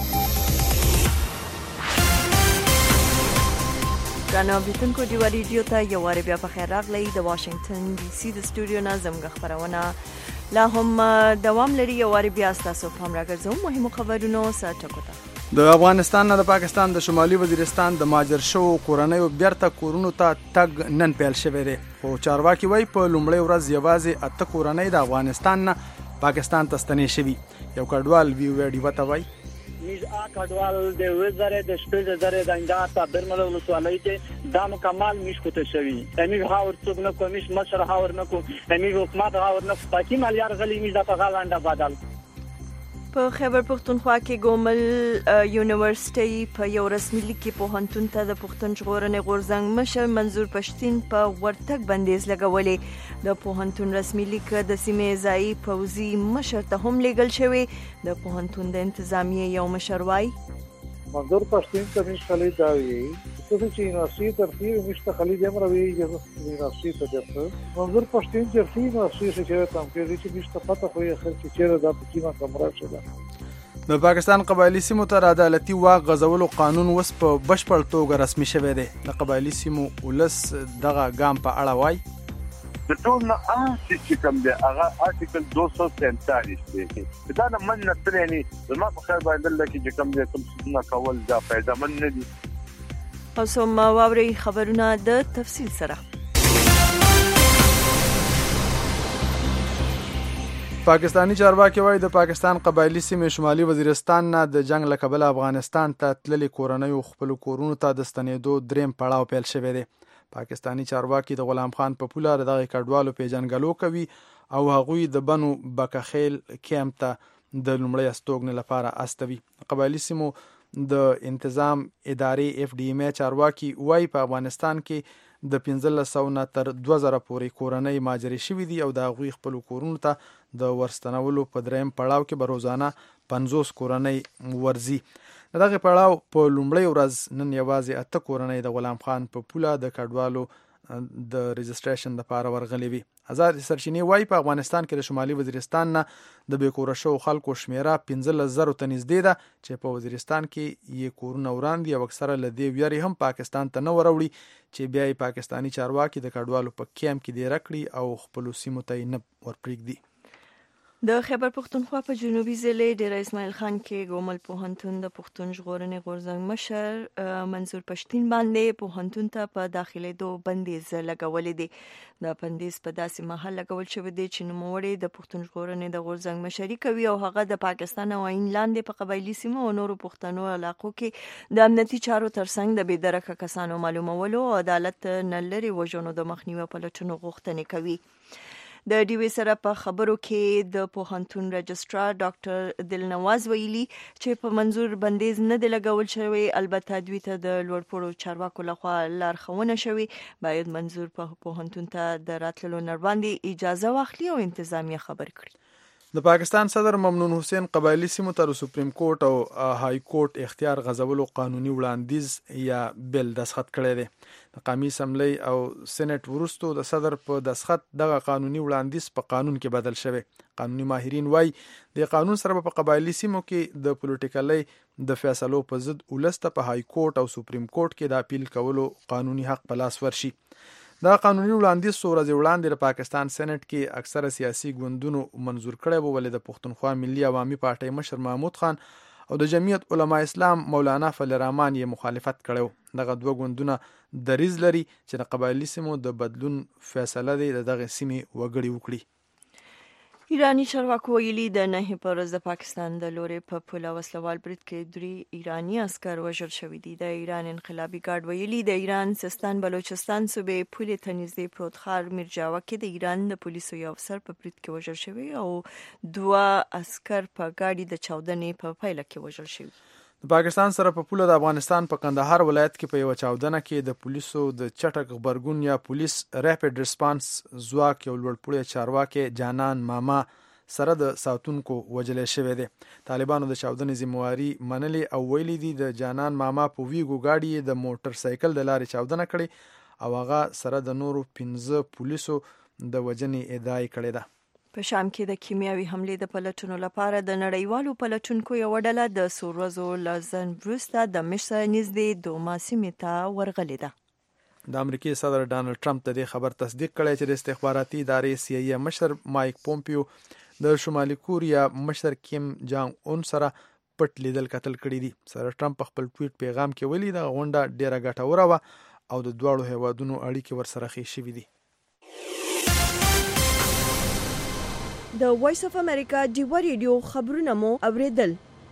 Speaker 1: ګرانو اوریدونکو دی ریډیو ته یو واره بیا په خیر راغلی. د واشنگټن ډي سي د سټوډیو نه زموږ خبرونه لا هم دوام لري. یو واره بیا تاسو په امر راګرځو مهمو خبرونو سره ټکوته.
Speaker 2: د افغانستان نه د پاکستان د شمالي وزیرستان د ماجر شو کورنۍ بیرته کورونو ته تګ نن پیل شوی دی، خو چارواکي وایي په لومړۍ ورځ یوازې اته کورنۍ د افغانستان نه پاکستان ته ستنې شوي. یو کډوال وی ویډیو ته وایي
Speaker 3: نیز آ کډوال د وزره د شپږ زره د انګاتا برمل ولسوالۍ کې دا مکمل میش کوته شوی. امي هاور څوک نه کومیش مشر هاور نه کو امي حکومت هاور نه پاکي مالیار غلي میز د غالانډه بدل.
Speaker 1: په خیبر پختونخوا کې ګومل یونیورسيټي په یو رسمي لیک کې پوهنتون ته د پښتون ژغورنې غورځنګ مشر منظور پښتين په ورتګ بندیز لګولې. د پوهنتون رسمي لیک د سیمې ځای پوزي مشر ته هم لګل شوی. د پوهنتون د انتظامیه یو مشر وای
Speaker 4: منظور پښتين ته مش خالد داوي څه چې یونیورسيټي ترتیب مشته خالد امروي یونیورسيټي ته درته منظور پښتين چې فی یونیورسيټي چې تم کې چې مشته پته خو یې خل چې چیرې د پکیمه کمره شوه.
Speaker 2: د پاکستان قبایلی سیمو ته عدالتي واک غځولو قانون وس په بشپړ توګه رسمي شوی دی. د قبایلی سیمو ولس دغه ګام په اړه وای
Speaker 11: د ټول نه اصلي چې کوم دی هغه آرټیکل دو سو سینتالیس دی. دا نه من نه ترېنی زما په خیر باندې لکه چې کوم دی کوم څه کول دا پیدا من نه دي.
Speaker 1: اوس هم واوري خبرونه د تفصیل سره.
Speaker 2: پاکستانی چارواکي وایي د پاکستان قبایلی سیمې شمالي وزیرستان نه د جنگ له کبله افغانستان ته تللي کورنۍ خپل کورونو ته د ستنېدو دریم پړاو پیل شوی دی. پاکستانی چارواکي د غلام خان په پوله دغه کډوالو پیژنګلو کوي او هغوی د بنو بکخیل کیمپ ته د لومړی استوګنې لپاره استوي. قبایلی سیمو د انتظام ادارې اف ډي ام چارواکي وایي په افغانستان کې د پنځلس سوه نه تر دوه زره پورې کورنۍ ماجرې شوي دي او د هغوی خپل کورونو ته د ورستنولو په دریم پړاو کې به روزانه پنځوس کورنۍ ورځي. د دغه پړاو په لومړۍ ورځ نن یوازې اته کورنۍ د غلام خان په پوله د کډوالو د رجسټریشن لپاره ورغلي وي. آزاد سرچینې وایي په افغانستان کې د شمالي وزیرستان نه د بې کوره شوو خلکو شمیره پنځلس زرو ته نږدې ده چې په وزیرستان کې یې کورونه وران دي او اکثره له دې ویرې هم پاکستان ته نه وروړي چې بیا یې پاکستانی چارواکي د کډوالو په کیمپ کې دېره کړي او خپلو سیمو ته یې نه ورپرېږدي.
Speaker 1: د خیبر پختونخوا په جنوبي ضلع ډیره اسماعیل خان کې ګومل پوهنتون د پښتون ژغورنې غورځنګ مشر منظور پښتين باندې پوهنتون ته په داخلي دو بندیز لګولې دي. د بندیز په داسې مهال لګول شوی دی چې نوموړی د پښتون ژغورنې د غورځنګ مشري کوي او هغه د پاکستان او عین لاندې په قبایلی سیمو او نورو پښتنو علاقو کې د امنیتي چارو ترڅنګ د بېدرکه کسانو معلومولو او عدالت نه لري وژنو د مخنیوي په لټونو غوښتنې کوي. د ډیوی سره په خبرو کې د پوهنتون رجسترار ډاکټر دلنواز ویلي چې په منظور بندیز نه دی لګول شوی، البته دوی ته د لوړپوړو چارواکو لخوا لارښوونه شوې باید منظور په پوهنتون ته د راتللو نه وړاندې اجازه واخلي او انتظامیه خبر کړي.
Speaker 2: د پاکستان صدر ممنون حسین قبایلی سیمو ته سپریم کورټ او های کورټ اختیار غځولو قانوني وړاندیز یا بل دسخط کړی دی. د قومي اسمبلی او سېنات وروستو د صدر په دسخط دغه قانوني وړاندیز په قانون کې بدل شوی. قانوني ماهرین وایي د قانون سره په قبایلی سیمو کې د پولیټیکلي د فیصلو په ضد ولسته په های کورټ او سپریم کورټ کې د اپیل کولو قانوني حق په لاس ورشي. دا قانوني وړاندیز څو ورځې وړاندې د پاکستان سېنات کې اکثره سیاسي ګوندونو منظور کړی و، ولې د پښتونخوا ملي عوامي پارټۍ مشر محمود خان او د جمعیت علما اسلام مولانا فضل الرحمن یې مخالفت کړی. دغه دوه ګوندونه دریځ لري چې د قبایلي سیمو د بدلون فیصله دی د دغه سیمې وګړي وکړي.
Speaker 1: ایرانی چارواکو ویلي د نهه په ورځ د پاکستان د لورې په پوله وسلوال برید کې درې ایرانی عسکر وژل شوي دي. د ایران انقلابي ګارد ویلي د ایران سیستان بلوچستان صوبې پولې ته نږدې پروت ښار میرجاوه کې د ایران د پولیسو یو افسر په برید کې وژل شوی او دوه عسکر په ګاډي د چاودنې په پایله کې وژل شوي.
Speaker 2: د پاکستان سره په پوله د افغانستان په کندهار ولایت کې په یو چاودنه کې د پولیسو د چټک خبرګون یا پولیس ریپډ ریسپانس ځواک یو لوړپوړی چارواکي جانان ماما سره د ساتونکو وژل شوی دی. طالبانو د چاودنې ذمہواری منلې او ویلي دي د جانان ماما په ویګو ګاډي د موټر سایکل د لارې چاودنه کړې او هغه سره د نورو پنځه پولیسو د وژنې ادعا کړې ده.
Speaker 1: په شام کې د کیمیاوي حملې د پلټنو لپاره د نړیوالو پلټونکو یو ډله د څو ورځو لازم وروسته د مصر نږدې دوما سیمې ته ورغلې ده.
Speaker 2: د امریکای صدر ډانلډ ټرمپ د دې خبر تصدیق کړی چې د استخباراتي ادارې سی ای ای مشر مایک پومپیو د شمالي کوریا مشر کیم جانګ اون سره پټ لیدل کتل کړي دي. صدر ټرمپ په خپل ټویټ پیغام کې ویلي د غونډه ډیره ګټوره وه او د دواړو هیوادونو اړیکې ورسره ښې شوي دي.
Speaker 1: د وایس اف امریکا ډیو ریډیو خبرونه مو اوریدل.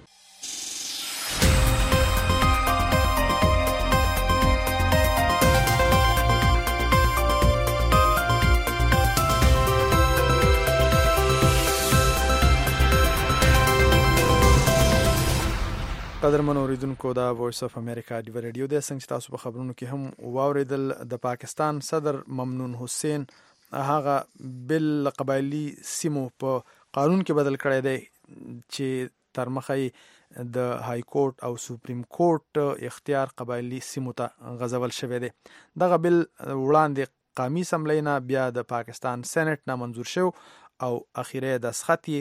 Speaker 2: قدرمن اوریدونکو دا وایس اف امریکا ډیو ریډیو د څنګه تاسو په خبرونو کې هم واوریدل. د پاکستان صدر ممنون حسین هغه بل قبایلی سیمو په قانون کې بدل کړی دی چې تر مخه د های کورټ او سپریم کورټ اختیار قبایلی سیمو ته غځول شوی دی. دغه بل وړاندې قومي اسمبلی نه بیا د پاکستان سېنات نه منظور شو او اخیره د دستخط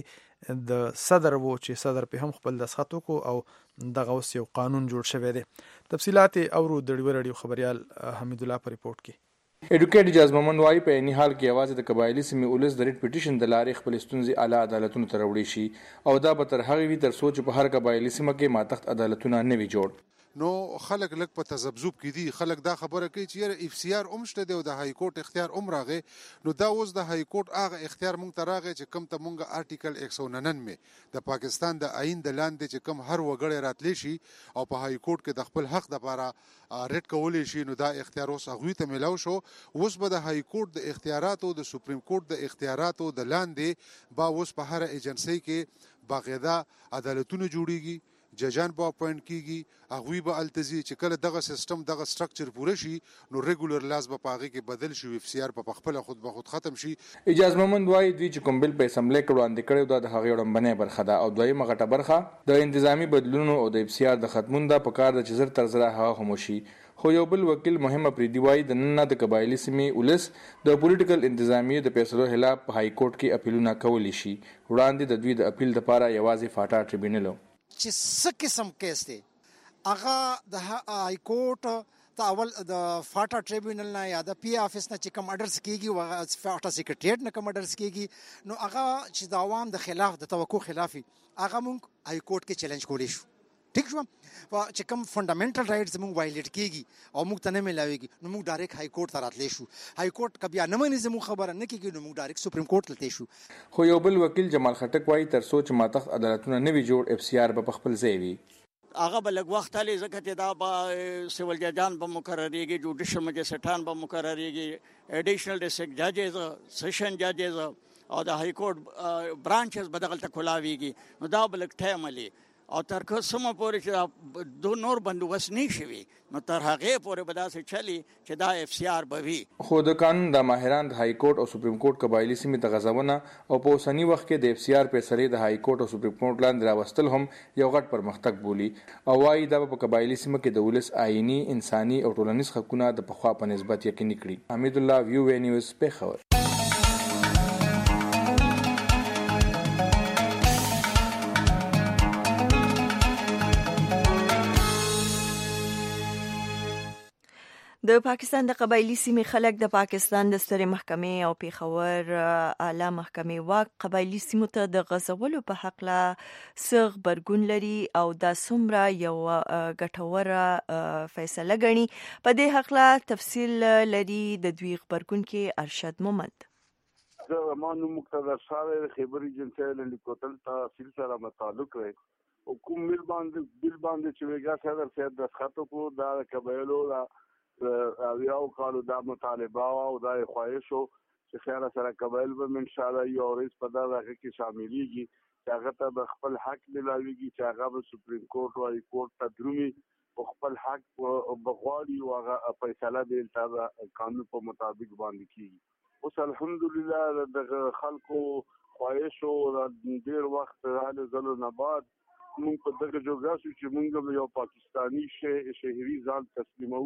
Speaker 2: د صدر وو چې صدر په هم خپل دستخط وکړو او دغه اوس یو قانون جوړ شوی دی. تفصيلات اورو د ډیو ریډیو خبريال حمید الله په ریپورت کې.
Speaker 14: ایډوکیټ اجازه محمد وايي په اني حال کې आवाज د قبایلی سیمې ولس د ریټ پټیشن د لارې خپل ستونزې اعلی عدالتونو ته وړي شي او دا به تر هغه وی تر سوچ په هر قبایلی سیمه کې ماتخت عدالتونه نه وي جوړ.
Speaker 15: نو خلک لک په تذبذب کې دي. خلک دا خبره کوي چې اف سی آر اومشته دی او د های کورټ اختیار عمرغه. نو دا اوس د های کورټ هغه اختیار مونږ ته راغی چې کم ته مونږه آرټیکل یک سو ننانوے د پاکستان د آئین د لاندې چې کم هر وګړی راتلی شي او په های کورټ کې د خپل حق د لپاره ریټ کولی شي. نو دا اختیار اوس هغه ته ملاو شو. اوس به د های کورټ د اختیاراتو د سپریم کورټ د اختیاراتو د لاندې با اوس په هر ایجنسی کې باقاعده عدالتونه جوړیږي. ججان به اپوینټ کیږي. هغه به التزی چې کله دغه سیستم دغه سټرکچر پوره شي نو ریګولر لاس به پاغي کې بدل شي. اف سی آر په خپل خود به خود ختم شي.
Speaker 14: اجازه محمد وايي دوی چې کوم بل په اسمبلی کې وړاندې کړو د هغه وړاندې برخه ده او دوی مغټه برخه د انتظامی بدلونونو او د اف سی آر د ختمون د پکار د چزر تر زره هغه خاموشي. خو یو بل وکیل مهمه پریدي وايي د نن د قبایلی سیمې ولس د پولیټیکل انتظامی د فیصلو خلاف په های کورټ کې اپیلونه کولی شي. وړاندې د دوی د اپیل لپاره یوازې فاټا ټریبیونل
Speaker 16: چې څه قسم کیس دی هغه د های کورټ ته اول د فاټا ټریبیونل نه یا د پی افیس نه چې کوم اډرس کیږي او فاټا سیکریټریټ نه کوم اډرس کیږي نو هغه چې د عوام د خلاف د توقع خلافي هغه مونږ های کورټ کې چیلنج کولی شو. ٹھیک شو چې کوم فندامنټل رائټس مونږ وایلیټ کیږي او مونږ ته نه ملاويږي نو مونږ ډایرکټ های کورټ ته راتلی شو. های کورټ کبي نه مني زموږ خبره نه کیږي نو مونږ ډایرکټ سپریم کورټ لته شو.
Speaker 14: خو یو بل وکیل جمال خټک وايي تر سوچ ماتخ عدالتونه نه وی جوړ اف سی آر په خپل ځای وي.
Speaker 17: هغه بلګ وخت علي زکه چې دا به سیول ججان به مقرریږي جوډیشل مجسټران به مقرریږي اډیشنل ډیسټریکټ ججز سیشن ججز او د های کورټ برانچز بدغلته کولاویږي نو دا بلګ ټایم علي او تر کومه پورې چې دو نور بندوبست نشوي نو تر هغه پورې به داسې چلی چې دا اف سی آر به وي.
Speaker 14: خو د قانون د ماهران د های کورټ او سپریم کورټ قبایلی سیمې ته غځونه او په اوسنی وخت کې د اف سی آر په سری د های کورټ او سپریم کورټ لاندې راوستل هم یو غټ پرمختګ بولی او وايي دا په قبایلی سیمه کې د ولس آئینی انساني او ټولنیز حقوقونه د پخوا په نسبت یقیني کړي. حمید الله ویو وی نیوز پیښور.
Speaker 1: د پاکستان د قبایلی سیمې خلک د پاکستان د سترې محکمې او پیښور اعلی محکمې واک قبایلی سیمو ته د غځولو په حق لا څه غبرګون لري او دا څومره یو ګټوره فیصله ګڼي. په دې حق لا تفصیل لري د دوی غبرګون کې ارشد مومند.
Speaker 18: زه مانو مقتدر صاحب خبر ایجنسی لاندې کوتل تحصیل سره متعلق وي او کوم مل باندې بل باندې چې ویګا صدر صاحب د خاطو کو دا قبایلو دا یو کالو دا مطالبه او دا خواهش او چې خیر سره قبایل به ان شاء الله یو ورځ په دا هغه کې شاملېږي چې هغه ته خپل حق ملاويږي چې هغه به سپریم کورټ او های کورټ ته درومي او خپل حق بغواړي او هغه فیصله به د قانون په مطابق باندې کیږي. اوس الحمدلله د خلکو خواهش او ډیر وخت حال زلو نه بعد موږ په دغه جوګاسو چې موږ یو پاکستانی شهري ځان تسلیمو.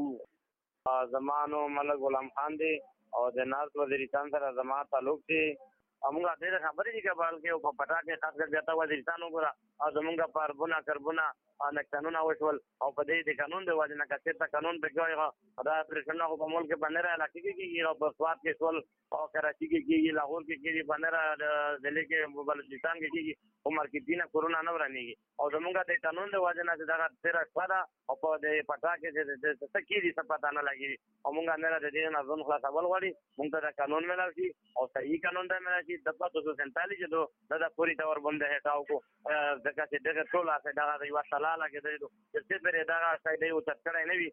Speaker 19: زمانو ملک غلام خان دی او د ناز وزیرستان سره زما تعلق دی. موږ د خبرې دی کبال کې او په پټا کې خاص کر بیا وزیرستان وګړه او زمونږ پربونه کربونه ان قانون اوسول او په دې د قانون د واجب نه کته ته قانون به کوي دا پرشنه په ملک باندې را لکه کې او په سواد کې سول او کراچي کې کې لاهور کې کې باندې دلی کې بلوچستان کې کې عمر کې دینه کورونا نه ورانیږي او زمونږ د قانون د واجب نه دا تیر سره او په دې پټا کې د تکې دي څه پتا نه لګي او مونږ نه د دې نظم خلاصول غواړي مونږ د قانون ملال شي او صحیح قانون د ملال شي د پاتو دو سنتالي چې دا پوری تور باندې هټاو کو ځکه چې دغه ټول اسه دا د یو سلاله کې دی چې پرې دا اسه دی او تکړه نه وي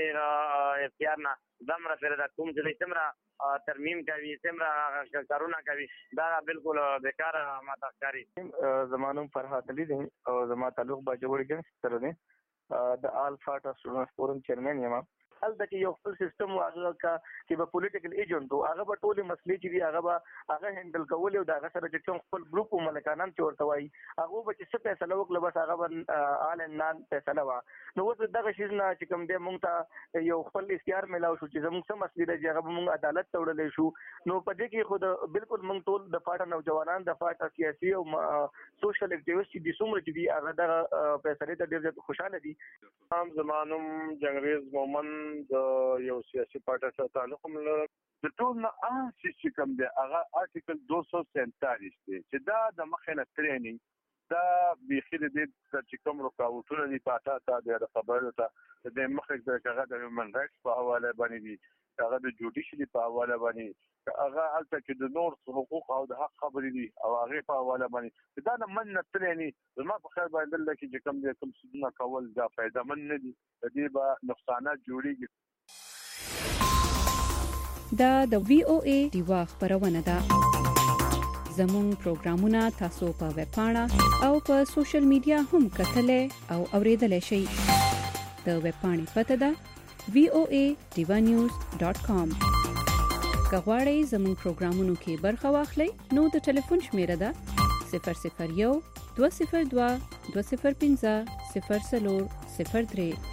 Speaker 19: دې اختیار نه دمر پر دا کوم چې سمرا ترمیم کوي سمرا کارونا کوي دا بالکل بیکار ماته ښکاري.
Speaker 20: زمانو فرحات علي دی او زما تعلق باجوړ کې سره دی د آل فاټا سټوډنټس فورم چیرمن یم. هلته کې یو خپل سیستم واغله کا چې په پولیټیکل ایجنټ او هغه په ټولې مسلې چې دی هغه به هغه هندل کول او دا سره چې کوم خپل ګروپ ملکانان چې ورته وایي هغه به چې څه فیصله وکړي بس هغه به آل نان فیصله وا. نو اوس دغه شیز نه چې کوم دې مونږ ته یو خپل اختیار ملاو شو چې زموږ څه مسلې دی هغه مونږ عدالت ته وړلې شو. نو په دې کې خود بالکل مونږ ټول د فاټا نوجوانان د فاټا سیاسي او سوشل اکټیویسټ چې د څومره چې دی هغه د فیصله ته ډېر خوشاله دي.
Speaker 18: هم زمانم جنگریز مومن د یو سیاسي پارټي سره تعلق هم لري. د ټول نه اصلي چې کوم دی هغه آرټیکل دو سو سینتالیس دی چې دا د مخینه ټریننګ دا بيخي د چې کوم رکاوټونه دي پاته تا د خبرو ته د مخک د هغه د هیومن رائټس په حواله باندې دي هغه د جوډیشري په حواله باندې هغه البته چې د نور حقوق او د حق خبرې دي او هغه په حواله باندې دا نه من نه تلني زما په خیر باندې لکه چې کوم دې کوم څه کول دا فائدہ من نه دي د دې به نقصانات جوړيږي.
Speaker 6: دا د وی او ای دیوا خبرونه ده. زموږ پروګرامونه تاسو په ویب پاڼه او په سوشل میډیا هم کتلای او اوریدلای شئ. د ویب پاڼې پته ده وی او ای دیوا نیوز ډاټ کام. که غواړئ زموږ پروګرامونو کې برخه واخلئ نو د ټلیفون شمیره ده صفر صفر یو دوه صفر دوه دوه صفر پنځه صفر څلور صفر درې.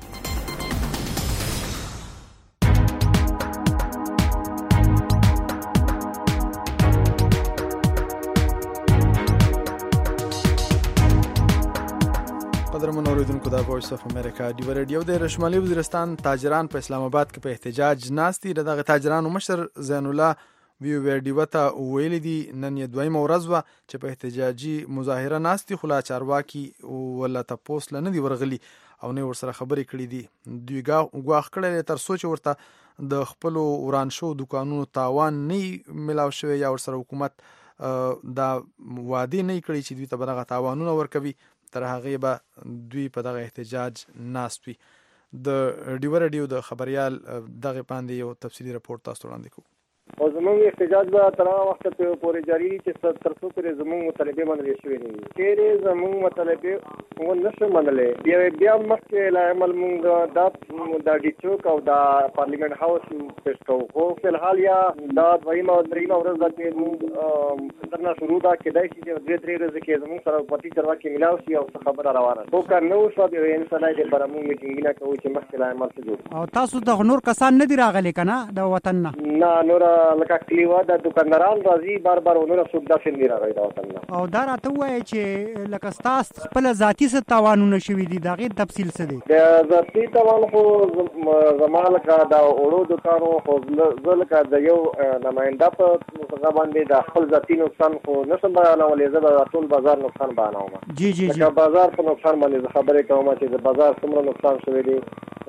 Speaker 2: قدرمن اوریدونکو د وایس اف امریکا دی ریډیو د شمالي وزیرستان تاجران په اسلام آباد کې په احتجاج ناستي. دغه تاجرانو مشر زین الله وی ویډیو وته ویل دي نن یې دویمه ورځ و چې په احتجاجي مظاهره ناستي خلا چارواکي ولا تپوس لنه دی ورغلي او نه ورسره خبرې کړې دي. دوی غواخ کړل تر سوچ ورته د خپل وران شو دکانونو تاوان نه ملاو شوی یا ورسره حکومت دا وادي نه کړی چې دوی ته برغه تاوانونه ورکوي. تر هغه به دوی په دغه احتجاج ناست وي. د ډیو ریډیو د خبريال دغه باندې یو تفصیلی راپور تاسو وړاندې کوم.
Speaker 21: او زموږ احتجاج به تر هغه وخت پورې جاری دي چې تر څو پورې زموږ مطالبه منل شوې نه وي. چیرې زموږ مطالبه مونږ نشو منلې بیا بیا مخکې لا عمل مونږ د د ډیچوک او د پارلیمنت هاوس پېښ کوو. خو په الحال یا دا دویمه او دریمه ورځ ده چې مونږ درنه شروع ده کېدای شي چې درې درې ورځې کې زموږ سره پټي چرواکي ملاو شي او خبره روانه خو کار نه وشو. بیا ان شاء الله دې پر مونږ میټینګونه کوو چې مخکې لا عمل څه جوړ.
Speaker 22: او تاسو د نور کسان نه دی راغلي کنه د وطن نه؟
Speaker 21: نه نور لکه کلیوا د دکانداران راځي بار بار ونور څوک داسې نه راغلي د وطن نه.
Speaker 22: او دا راته وایي چې لکه تاسو خپل ذاتی ذاتی څه تاوانونه شوي دي د هغې تفصیل څه دی؟
Speaker 21: د ذاتي تاوان خو زما لکه د اوړو دوکانو خو زه لکه د یو نماینده په هغه باندې د خپل ذاتي نقصان خو نشم بیانولی، زه به ټول بازار نقصان بیانوم.
Speaker 22: جی جی جی
Speaker 21: لکه بازار په نقصان باندې زه خبرې کوم چې د بازار څومره نقصان شوی دی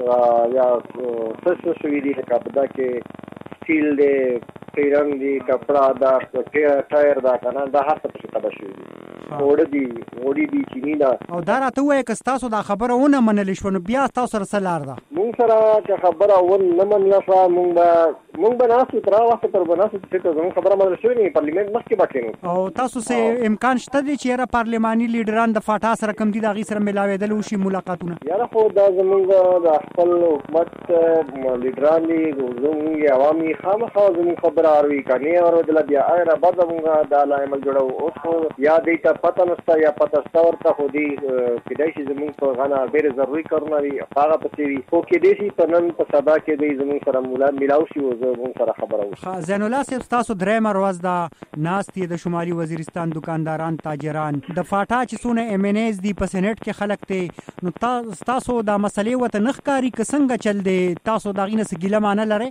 Speaker 21: یا څه څه شوي دي، لکه په دا کې سټیل دی، پیرن دی، کپڑا دا، ټایر دا، که نه دا هر څه پکې تباه شوي دي، اوړه دي، غوړي دي، چیني ده.
Speaker 22: او دا راته ووایه که ستاسو دا خبره ونه منلې شوه نو بیا ستاسو سره څه لار ده؟
Speaker 21: مونږ سره که خبره ونه منله شوه مونږ به مونږ به ناستو تر هغه وخته پر به ناستو چې زموږ خبره منل شوې نه وي، پارلیمنټ مخکې به کښېنو.
Speaker 22: او تاسو څه امکان شته دی چې یاره پارلماني لیډران د فاټا سره کوم دي د هغې سره میلاوېدل وشي ملاقاتونه؟
Speaker 21: یاره خو دا زمونږ د خپل حکومت لیډران دي، زمونږ عوام یې خامخا زمونږ خبره اوري، که نه یې اورېدله بیا هغې نه بعد مونږ دا عمل جوړوو. اوس خو یا دوی ته پته نشته یا پته شته ورته، خو دوی کېدای شي زمونږ په هغه نه ډېرې ضروري کارونه وي هغه پسې وي، خو کېدای شي په نن په سبا کې دوی زمونږ سره میلاو شي او زمونږ سره خبره وشي.
Speaker 22: زین الله صاحب ستاسو درېیمه ورځ ده ناست یې د شمالي وزیرستان دکانداران، تاجران، د فاټا چې څونه ایم این ایز دي په سینټ کې خلک دی، نو ستاسو دا مسلې ورته نه ښکاري که څنګه چل دی؟ تاسو د هغې نه څه ګیله مانه لرئ؟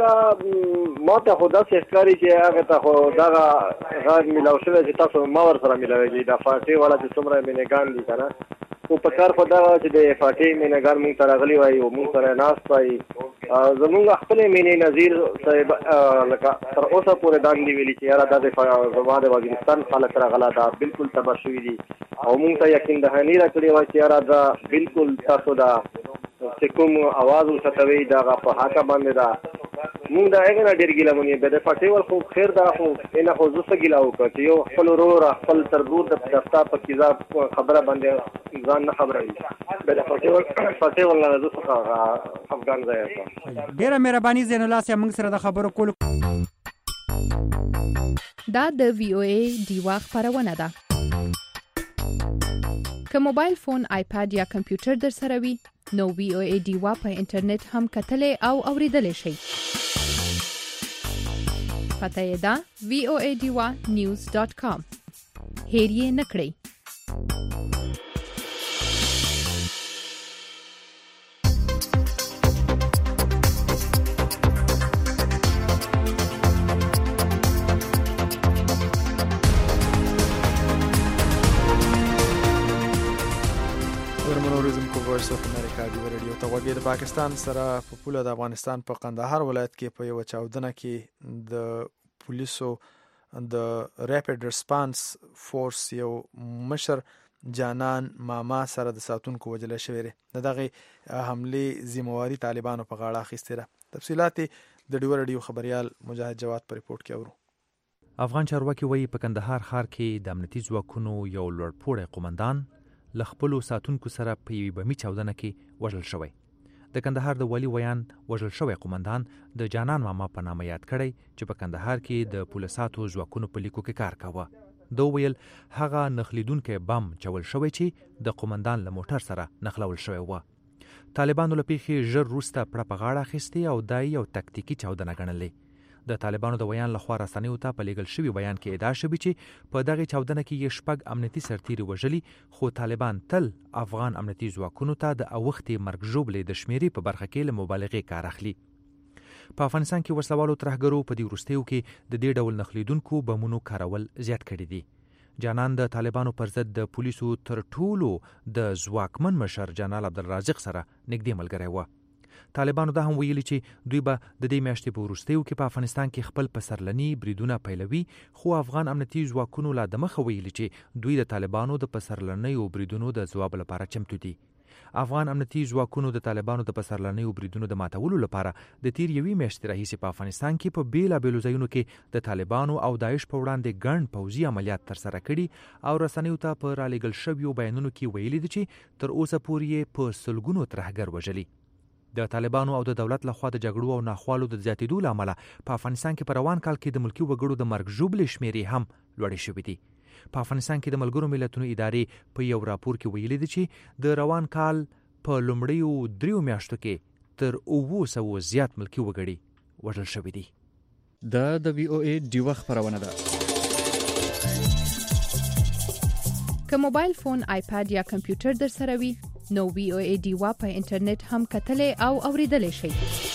Speaker 21: یاره ما ته خو داسې ښکاري چې هغې ته خو دغه غږ میلاو شوی چې تاسو ما ور سره میلاوېږي، د فاټې والا چې څومره مینهګان دي که نه، خو په کار خو دغه چې د فاټې مینهګان مونږ ته راغلي وای او مونږ سره ناست وای، زمونږ خپلې مینې نظیر صاحب لکه تر اوسه پورې دا نه دي ویلي چې یاره دا د زما د وزیرستان خلک راغله دا بالکل تباه شوي دي، او مونږ ته یقین دهاني راکړې وای چې یاره دا بالکل تاسو دا چې کوم اواز اوچتوئ د هغه په حقه باندې ده، مونږ د هغې نه ډېر ګیله منو. بیا د فاټې ول خو خیر ده، خو نه خو زه څه ګیله وکړه چې یو خپل ورور خپل تربور د ستا په کیزا خبره باندې ځان نه خبروي، بیا د فاټې ول فاټې ول نه زه څه افغان ځای کړم.
Speaker 22: ډېره مهرباني زین الله صاحب موږ سره د خبرو کولو.
Speaker 6: دا د وی او ای ډیوا خپرونه ده. که موبایل فون، آیپاد یا کمپیوټر در سره وي نو وی او ای ډیوا په انټرنیټ هم کتلی او اوریدلی شئ. پته یې ده وی او ای ډیوا نیوز ډاټ کام. هیر یې نه کړئ.
Speaker 2: وایس اف امریکا دی ریډیو ته وګورئ. د پاکستان سره په پوله د افغانستان په قندهار ولایت کې په یو چاودنه کې د پولیسو د ریپډ ریسپانس فورس یو مشر جانان ماما سره د ساتونکو وجل شوی دی. دغه حمله ذمہواری طالبانو په غاړه اخیسته ده. تفصيلات د ډیو ریډیو خبريال مجاهد جواد په ریپورت کې اورو.
Speaker 5: افغان چارواکي وایي په کندهار ښار کې د امنیتي ځواکونو یو لوړپوړی قومندان له خپلو ساتونکو سره په یوې بمي چاودنه کې وژل شوی. د کندهار د والي ویان وژل شوی قومندان د جانان ماما په نامه یاد کړی چې په کندهار کې د پولیساتو ځواکونو په لیکو کې کار کاوه. دو ویل هغه نخلیدونکی بم چول شوی چې د قومندان له موټر سره نخلول شوی و. طالبانو له پیښې ژر وروسته پړه په غاړه اخیستې او دا یو تکتیکي چاودنه ګڼلې. د طالبانو د ویان لخوا رسنیو ته په لیږل شوي بیان کې ادعا شوې چې په دغې چاودنه کې یې شپږ امنیتي سرتیري وژلي، خو طالبان تل افغان امنیتي ځواکونو ته د اوښتې مرګ ژوبلې د شمیرې په برخه کې له مبالغې کار اخلي. په افغانستان کې وسلوالو ترهګرو په دې وروستیو کې د دې ډول نخلیدونکو بمونو کارول زیات کړي دي. جانان د طالبانو پر ضد د پولیسو تر ټولو د ځواکمن مشر جنرال عبدالرازق سره نږدې ملګری و. طالبانو دا هم ویلي چې دوی به د دې میاشتې په وروستیو کې په افغانستان کې خپل پسرلني بریدونه پیلوي، خو افغان امنیتي ځواکونو لا دمخه ویلي چې دوی د طالبانو د پسرلنیو بریدونو د ځواب لپاره چمتو دي. افغان امنیتي ځواکونو د طالبانو د پسرلنیو بریدونو د ماتولو لپاره د تیر یوې میاشتې راهیسې په افغانستان کې په بیلابیلو ځایونو کې د طالبانو او داعش په وړاندې ګڼ پوځي عملیات ترسره کړي او رسنیو ته په رالیږل شویو بیانونو کې ویلي دي چې تر اوسه پورې یې په سلګونو ترهګر وژلي. د طالبانو او د دولت لخوا د جګړو او ناخوالو د زیاتېدو له امله په افغانستان کې په روان کال کې د ملکي وګړو د مرګ ژوبلې شمیرې هم لوړې شوې دي. په افغانستان کې د ملګرو ملتونو ادارې په یو راپور کې ویلي دي چې د روان کال په لومړیو دریو میاشتو کې تر اووه سوو زیات ملکي وګړي وژل شوي دي.
Speaker 13: دا د وی او ای ډیوا خبرونه ده.
Speaker 7: که موبایل فون، آیپاد یا کمپیوټر در سره وي نو وی او ای ډیوا په انټرنیټ هم کتلی او اوریدلی شئ.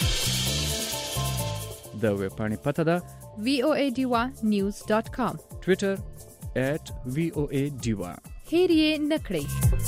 Speaker 8: د ویبپاڼې پته ده
Speaker 7: وی او ای ډیوا نیوز ډاټ کام.
Speaker 8: ټویټر ایټ وی او ای ډیوا.
Speaker 7: هیر یې نه کړئ.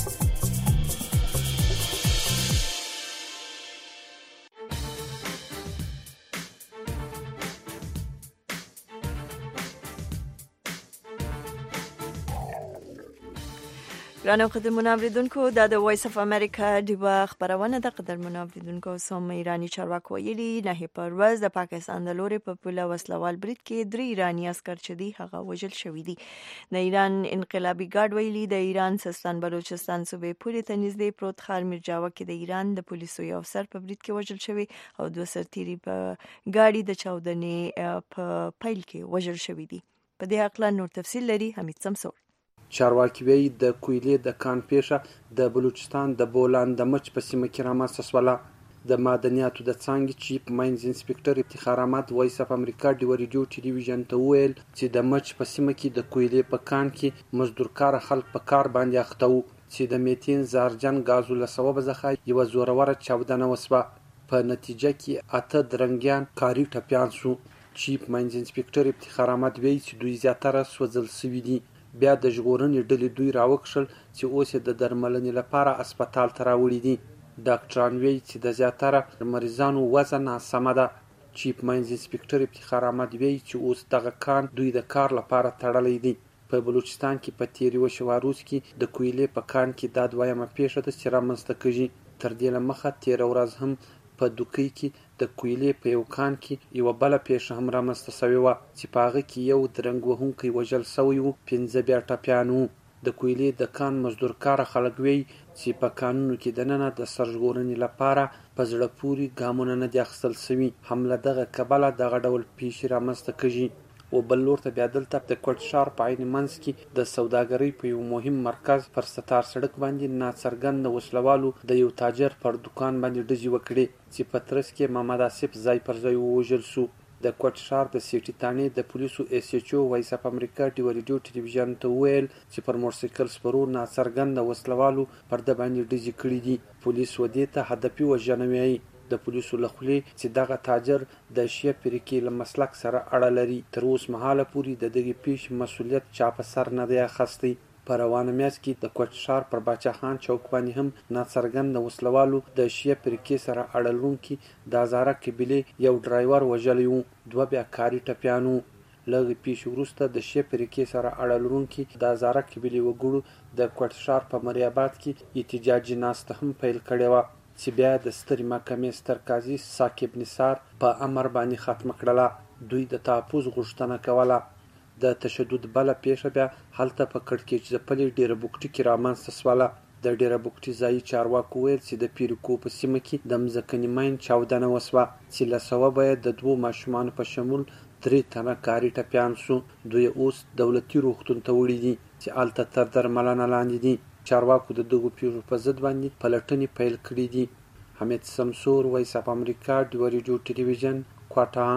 Speaker 1: ګرانو قدرمنو اوریدونکو دا د وایس اف امریکا ډیوا خبرونه د قدرمنو اوریدونکو سوم ایرانی چارواکو ویلي نه پرواز د پاکستان د لوري په پوله وسلوال برید کې درې ایرانی عسكر چې دي هغه وژل شوی دي. د ایران انقلابي ګارد ویلي د ایران سیستان بلوچستان صوبې پورې ته نږدې پروت ښار میرجاوه کې د ایران د پولیسو یو افسر په برید کې وژل شوی او دوه سرتیري په ګاډي د چاودنې په پیل کې وژل شوی دي. په دې اړه نور تفصیل لري حمید سمسور.
Speaker 23: چارواکي وایي د کویلې د کان پیښه د بلوچستان د بولان د مچ په سیمه کې رامنځته شوله. د معدنیاتو د څانګې چیف ماینز انسپکټر افتخار احمد وایس اف امریکا ډیوا ریډیو ټلویزیون ته وویل چې د مچ په سیمه کې د کویلې په کان کې مزدورکار خلک په کار باندې اخته وو چې د میتین زهرجن ګازو له سببه څخه یوه زوروره چاودنه وسوه. په نتیجه کې اته درنګیان کاري ټپیان شو. چیف ماینز انسپکټر افتخار احمد وایي چې دوی زیاتره سوځل شوي دي. بیا د ژغورنې ډلې دوی راوکشل چې اوس یې د درملنې لپاره هسپتال ته راوړي دي. ډاکټران وایي چې د زیاتره مریضانو وضع ناسمه ده. چیف ماینز انسپکټر افتخار احمد وایي چې اوس دغه کان دوی د کار لپاره تړلی دی. په بلوچستان کې په تیرې وشو وروز کې د کویلې په کان کې دا دویمه پیښه ده چې رامنځته کېږي. تر دې له مخه تیره ورځ هم په دوکۍ کې د کویلې په یو کان کې یوه بله پیښه هم رامنځته شوې وه چې په هغه کې یو درنګ وهونکی وژل شوی و، پنځه بیا ټپیان وو. د کویلې د کان مزدورکاره خلک وایي چې په کانونو کې دننه د سرژغورنې لپاره په زړه پورې ګامونه نه دي اخیستل شوي. هم له دغه کبله دغه ډول پیښې رامنځته کېږي. و بل لور ته بیا دلته د کوټ ښار په عین منځ کې د سوداګرۍ په یو مهم مرکز پر ستار سړک باندې ناڅرګند وسلوالو د یو تاجر پر دکان باندې ډزې وکړې چې په ترڅ کې محمد آصف ځای پر ځای ووژل شو. د کوټ ښار د سیټي تانې د پولیسو ایس ایچ او وایس اف امریکا ډیوا ریډیو ټلویزیون ته وویل چې پر موټرسایکل سپرو ناڅرګند وسلوالو پر ده باندې ډزې کړي دي. پولیس و دې ته هدفي وژنه وایي. د پولیسو له خولې چې دغه تاجر د شیعه فرقې له مسلک سره اړه لري. تر اوس مهاله پورې د دغې پیښې مسؤلیت چا په سر نه دی اخیستی. په روانه میاشت کې د کوټ ښار پر باچا خان چوک باندې هم ناڅرګنده وسلوالو د شیعه فرقې سره اړه لرونکي د هزاره قبیلې یو ډرایور وژلی و، دوه بیا کاري ټپیان وو. له هغې پیښې وروسته د شیعه فرقې سره اړه لرونکي د هزاره قبیلې وګړو د کوټ ښار په مریاباد کې احتجاجي ناسته هم پیل کړې وه چې بیا د سترې محکمې ستر قاضي ثاقب نثار په امر باندې ختمه کړله. دوی د تحفظ غوښتنه کوله. د تشدد بله پیښه بیا هلته په کړکېچ ځپلې ډیره بوکټي کې رامنځته شوله. د ډیره بوکټي ځایي چارواکو ویل چې د پیریکو په سیمه کې د مځکني ماین چاودنه وسوه چې له سببه یې د دوو ماشومانو په شمول درې تنه کاري ټپیان شو. دوی اوس دولتي روغتون ته وړي دي چې هلته تر درملنه لاندې دي. چارواکو د دغو پیښو په ضد باندې پلټنې پیل کړي دي. حمید سمسور وایس اف امریکا ډیوا ریډیو ټلویزیون کوټه.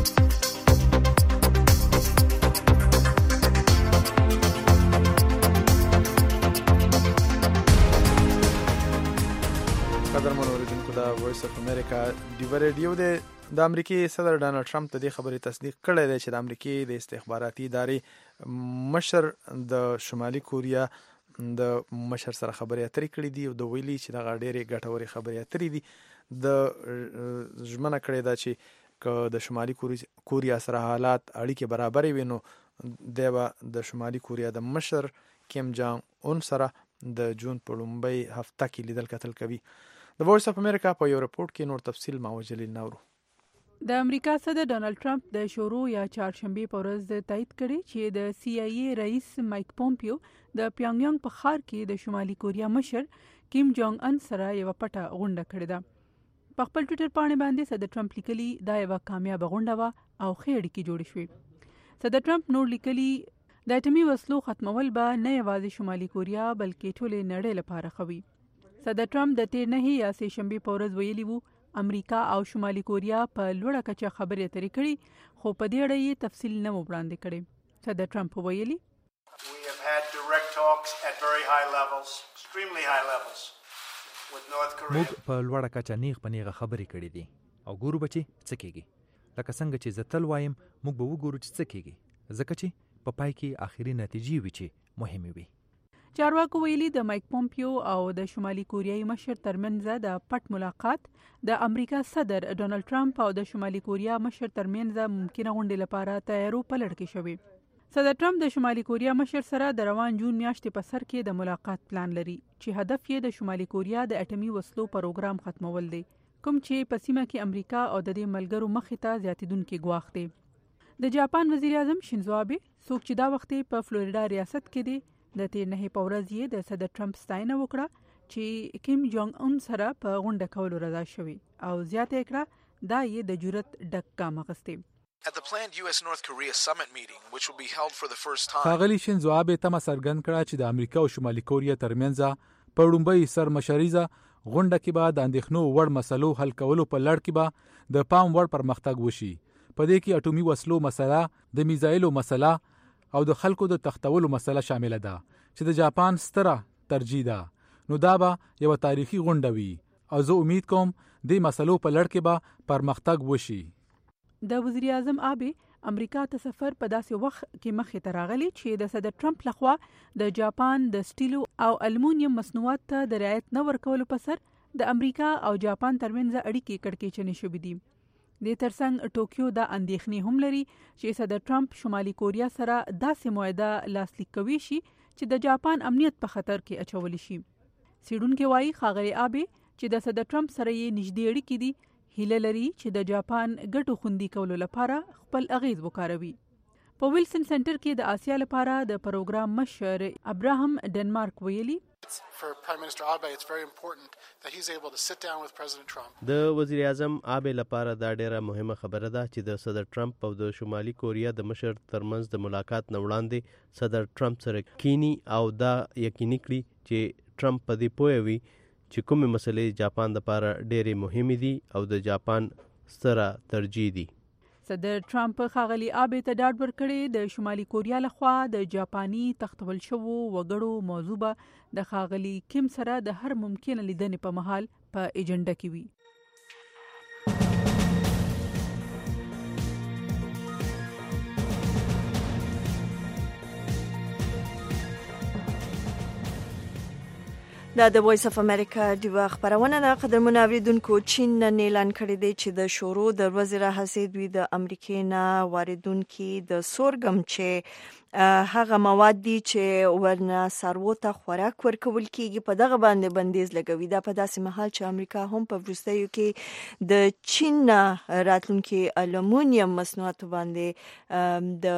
Speaker 2: قدرمنو اوریدونکو دا وایس اف امریکا ډیوا ریډیو دی. د امریکای صدر ډانلډ ټرمپ د دې خبرې تصدیق کړی دی چې د امریکای د استخباراتي ادارې مشر د شمالي کوریا د مشر سره خبرې اترې کړې دي او د ویلي چې دغه ډېرې ګټورې خبرې اترې دي. د ژمنه کړې ده چې که د شمالي کوریا سره حالات اړیکې برابرې وي نو دی به د شمالي کوریا د مشر کیم جانګ اون سره د جون په لومړۍ هفته کې لیدل کتل کوي. د وایس اف امریکا په یو رپورټ کې نور تفصیل ما وجلیل نورو.
Speaker 24: د امریکا صدر ډانلډ ټرمپ د شروع یا چهارشنبه په ورځ تایید کړی چې د سی آی ای رئیس مایک پومپیو د پیونګیانګ په ښار کې د شمالي کوریا مشر کیم جانګ ان سره یو پټه غونډه کړې ده. په خپل ټوئیټر باندې باندې صدر ټرمپ لیکلي دا یو کامیاب غونډه و او ښې اړیکې جوړې شوې. صدر ټرمپ نور لیکلي د اټومي وسلو ختمول به نه یوازې شمالي کوریا بلکې ټولې نړۍ لپاره خوي. صدر ټرمپ د تیر نه یا سه شنبه په ورځ ویلي وو امریکا او شمالي کوریا په لوړه کچه خبرې اترې کړي خو په دې اړه یې تفصیل نه وړاندې کړي. صدر ټرمپ ویلي
Speaker 25: We have had direct talks at
Speaker 5: موږ په لوړه کچه نیغ په نیغه خبرې کړې دي او ګورو به چې څه کېږي. لکه څنګه چې زه تل وایم موږ به وګورو چې څه کېږي، ځکه چې په پای کې آخري نتیجې وي چې مهمې وي.
Speaker 24: چارواکو ویلي د مایک پومپیو او د شمالي کوریایي مشر ترمنځ د پټ ملاقات د امریکا صدر ډونالد ټرمپ او د شمالي کوریا مشر ترمنځ ممکنه غونډې لپاره تیارو په لړ کې شوې. صدر ټرمپ د شمالي کوریا مشر سره د روان جون میاشتې په سر کې د ملاقات پلان لري چې هدف یې د شمالي کوریا د اټومي وسلو پروګرام ختمول دی، کوم چې په سیمه کې امریکا او د دې ملګرو مخې ته زیاتیدونکي ګواښ دی. د جاپان وزیر اعظم شینزو آبه څوک چې دا وخت په فلوریډا ریاست کې دی د تیر نه په ورځ یې د صدر ټرمپ ستاینه وکړه چې کیم جونګ اون سره په غونډه کولو رضا شوی او زیاته کړه دا یې د جرأت ډک ګام اخیستی.
Speaker 2: ښاغلي شینزو آبه تمه څرګند کړه چې د امریکا او شمالي کوریا ترمنځ په لومړۍ سرمشریزه غونډه کې به د اندېښنو وړ مسلو حل کولو په لړ کې به د پام وړ پرمختګ وشي. په دې کې اټومي وسلو مسله، د میزایلو مسله او د خلکو د تختولو مسله شامل ده چې د جاپان ستره ترجیح ده. نو دا به یو تاریخي غونډه وي او زه امید کوم د مسلو په لړ کې به پرمختګ وشي.
Speaker 24: د وزیر اعظم آبه امریکا ته سفر په داسې وخت کې مخې ته راغلی چې د صدر ټرمپ لخوا د جاپان د سټیلو او المونیم مصنوعات ته د رعایت نه ورکولو په سر د امریکا او جاپان ترمنځ اړیکې کړکېچنې شوې دي. د ترڅنګ ټوکیو دا اندېښنې هم لري چې صدر ټرمپ شمالي کوریا سره داسې معاهده لاسلیک کوي شي چې د جاپان امنیت په خطر کې اچول شي. سیډونکو وايي ښاغلي آبه چې د صدر ټرمپ سره یې نږدې اړیکې دي، هیله لري چې د جاپان ګټو خوندي کولو لپاره خپل اغیز وکاروي. په ویلسن سنټر کې د آسیا لپاره د پروګرام مشر ابراهام ډنمارک ویلي
Speaker 3: د وزیر اعظم آبه لپاره دا ډیره مهمه خبره ده چې د صدر ټرمپ او د شمالي کوریا د مشر ترمنځ د ملاقات نه وړاندې صدر ټرمپ سره کینی او دا یقیني کړي چې ټرمپ په دې پوه وي چې کومې مسلې جاپان لپاره ډېرې مهمې دي او د جاپان ستره ترجیح دي.
Speaker 24: صدر ټرمپ ښاغلي آبه ته ډاډ ورکړی د شمالي کوریا لخوا د جاپاني تختول شوو وګړو موضوع به د ښاغلي کیم سره د هر ممکنه لیدنې په مهال په ایجنډا کې وي.
Speaker 1: دا د وایس اف امریکا دیوا خبرونه ده. قدرمن اوریدونکو، چین نن اعلان کړی دی چې د شورو د ورځې راهیسې دوی د امریکا نه واردونکي د سورګم چې هغه مواد دي چې ورنه سارو ته خوراک ورکول کیږي په دغه باندې بندیز لګوي. دا په داسې مهال چې امریکا هم په وروستیو کې د چین راتلونکي المونیم مصنوعاتو باندې د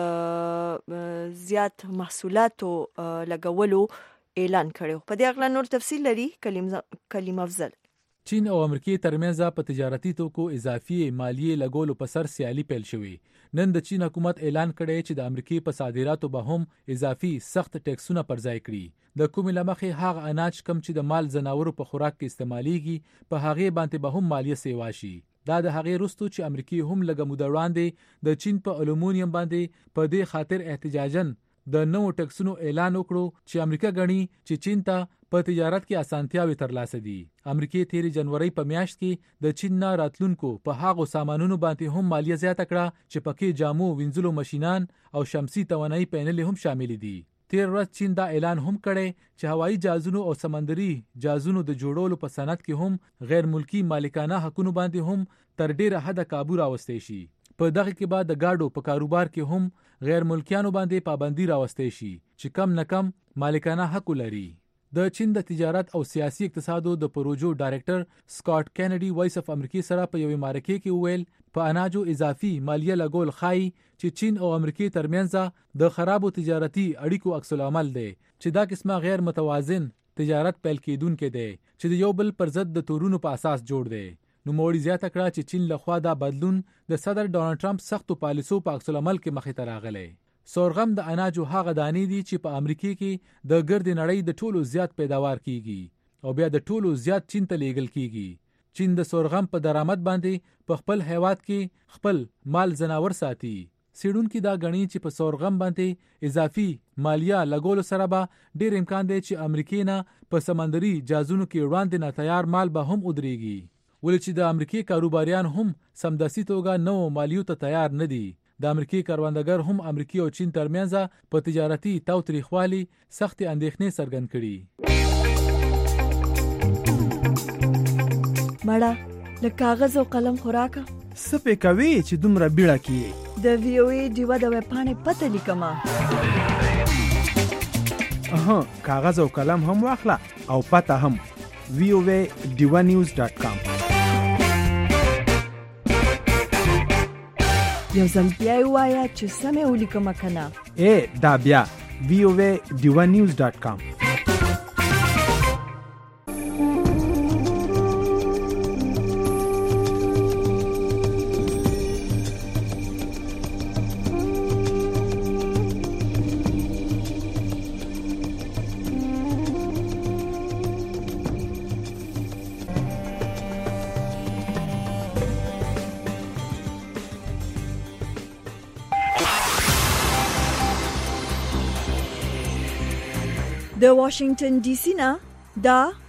Speaker 1: زیات محصولاتو لګولو اعلان کړو. په دې اړه نور تفصیل لري کلیم افضل.
Speaker 2: چین او امریکا ترمنځ په تجارتي توکو اضافي مالیه لګولو په سر سیالي پیل شوې. نن د چین حکومت اعلان کړی چې د امریکا په صادراتو به هم اضافي سخت ټیکسونه پر ځای کړي. د کومې لمخې هغه اناج کم چې د مال زناورو په خوراک کې استعماليږي په هغه باندې به هم مالیه سیوا شي. دا د هغه رستو چې امریکا هم لګه موده وړاندې د چین په الومینیم باندې په دې خاطر احتجاجاً د نوو ټیکسونو اعلان وکړو چې امریکا غني چې چین ته په تجارت کې اسانتیاوي ترلاسه دي. امریکا تیر جنوري په میاشت کې د چین نه راتلونکو په هغو سامانونو باندې هم مالیه زیاته کړه چې پکې جامو، وینځلو ماشينان او شمسي توانایي پینل هم شامل دي. تیر ورځ چین دا اعلان هم کړی چې هوایي جهازونو او سمندري جهازونو د جوړولو په صنعت کې هم غیر ملکی مالکانه حقوقو باندې هم تر ډیره حد کابو راوستي شي. په دغه کې بعد د گاډو په کاروبار کې هم غیر ملکیانو باندې پابندي راوستي شي چې کم نه کم مالکانه حق لري. د چین د تجارت او سیاسي اقتصادو د پروژو ډایرکټر سکاٹ کینیډي وایس اف امریکا سره په یوې مرکه کې وویل په اناجو اضافي مالیه لګول خای چې چین او امریکا ترمنځ د خرابو تجارتي اړیکو عکس العمل دی چې دا قسمه غیر متوازن تجارت پیل کېدونکې دی چې د یو بل پر ضد د تورونو په اساس جوړ دی. نو موړي زیاته کړه چې چین لخوا دا بدلون د صدر ډونالد ټرمپ سختو پالیسو په عکس العمل کې مخې ته راغلی. سورغم د اناجو هغه دانې دي چې په امریکا کې د ګرد نړۍ د ټولو زیات پیداوار کیږي او بیا د ټولو زیات چین ته لیږل کیږي. چین د سورغم په درآمد باندې په خپل هیواد کې خپل مال زناور ساتي.
Speaker 4: سیډونکو دا غني چې په سورغم باندې اضافي مالیه لګول سره به ډیر امکان دی چې امریکای نه په سمندري جازونو کې وړاندې نه تیار مال به هم ودرېږي، ولې چې د امریکای کاروباریان هم سمداسي توګه نو مالیو ته تیار نه دي. د امریکای کاروندګر هم امریکای او چین ترمنځ په تجارتي تاوتریخوالي سخت اندېښنې څرګند کړي.
Speaker 1: مړه د کاغذ او قلم خوراکه
Speaker 9: سپې کوي چې دومره بیړه کیې.
Speaker 1: د وی او ای دیوا د وپانې پته لیکما.
Speaker 9: اها کاغذ او قلم هم واخله او پته هم وی او ای دیوا نیوز ډاټ کام.
Speaker 1: یو ځل بیا وایا چې سمې ولیکم کنه.
Speaker 9: اے دا بیا وی او ای دیوا نیوز ډاټ کام.
Speaker 1: د واشنگټن ډي سي نه دا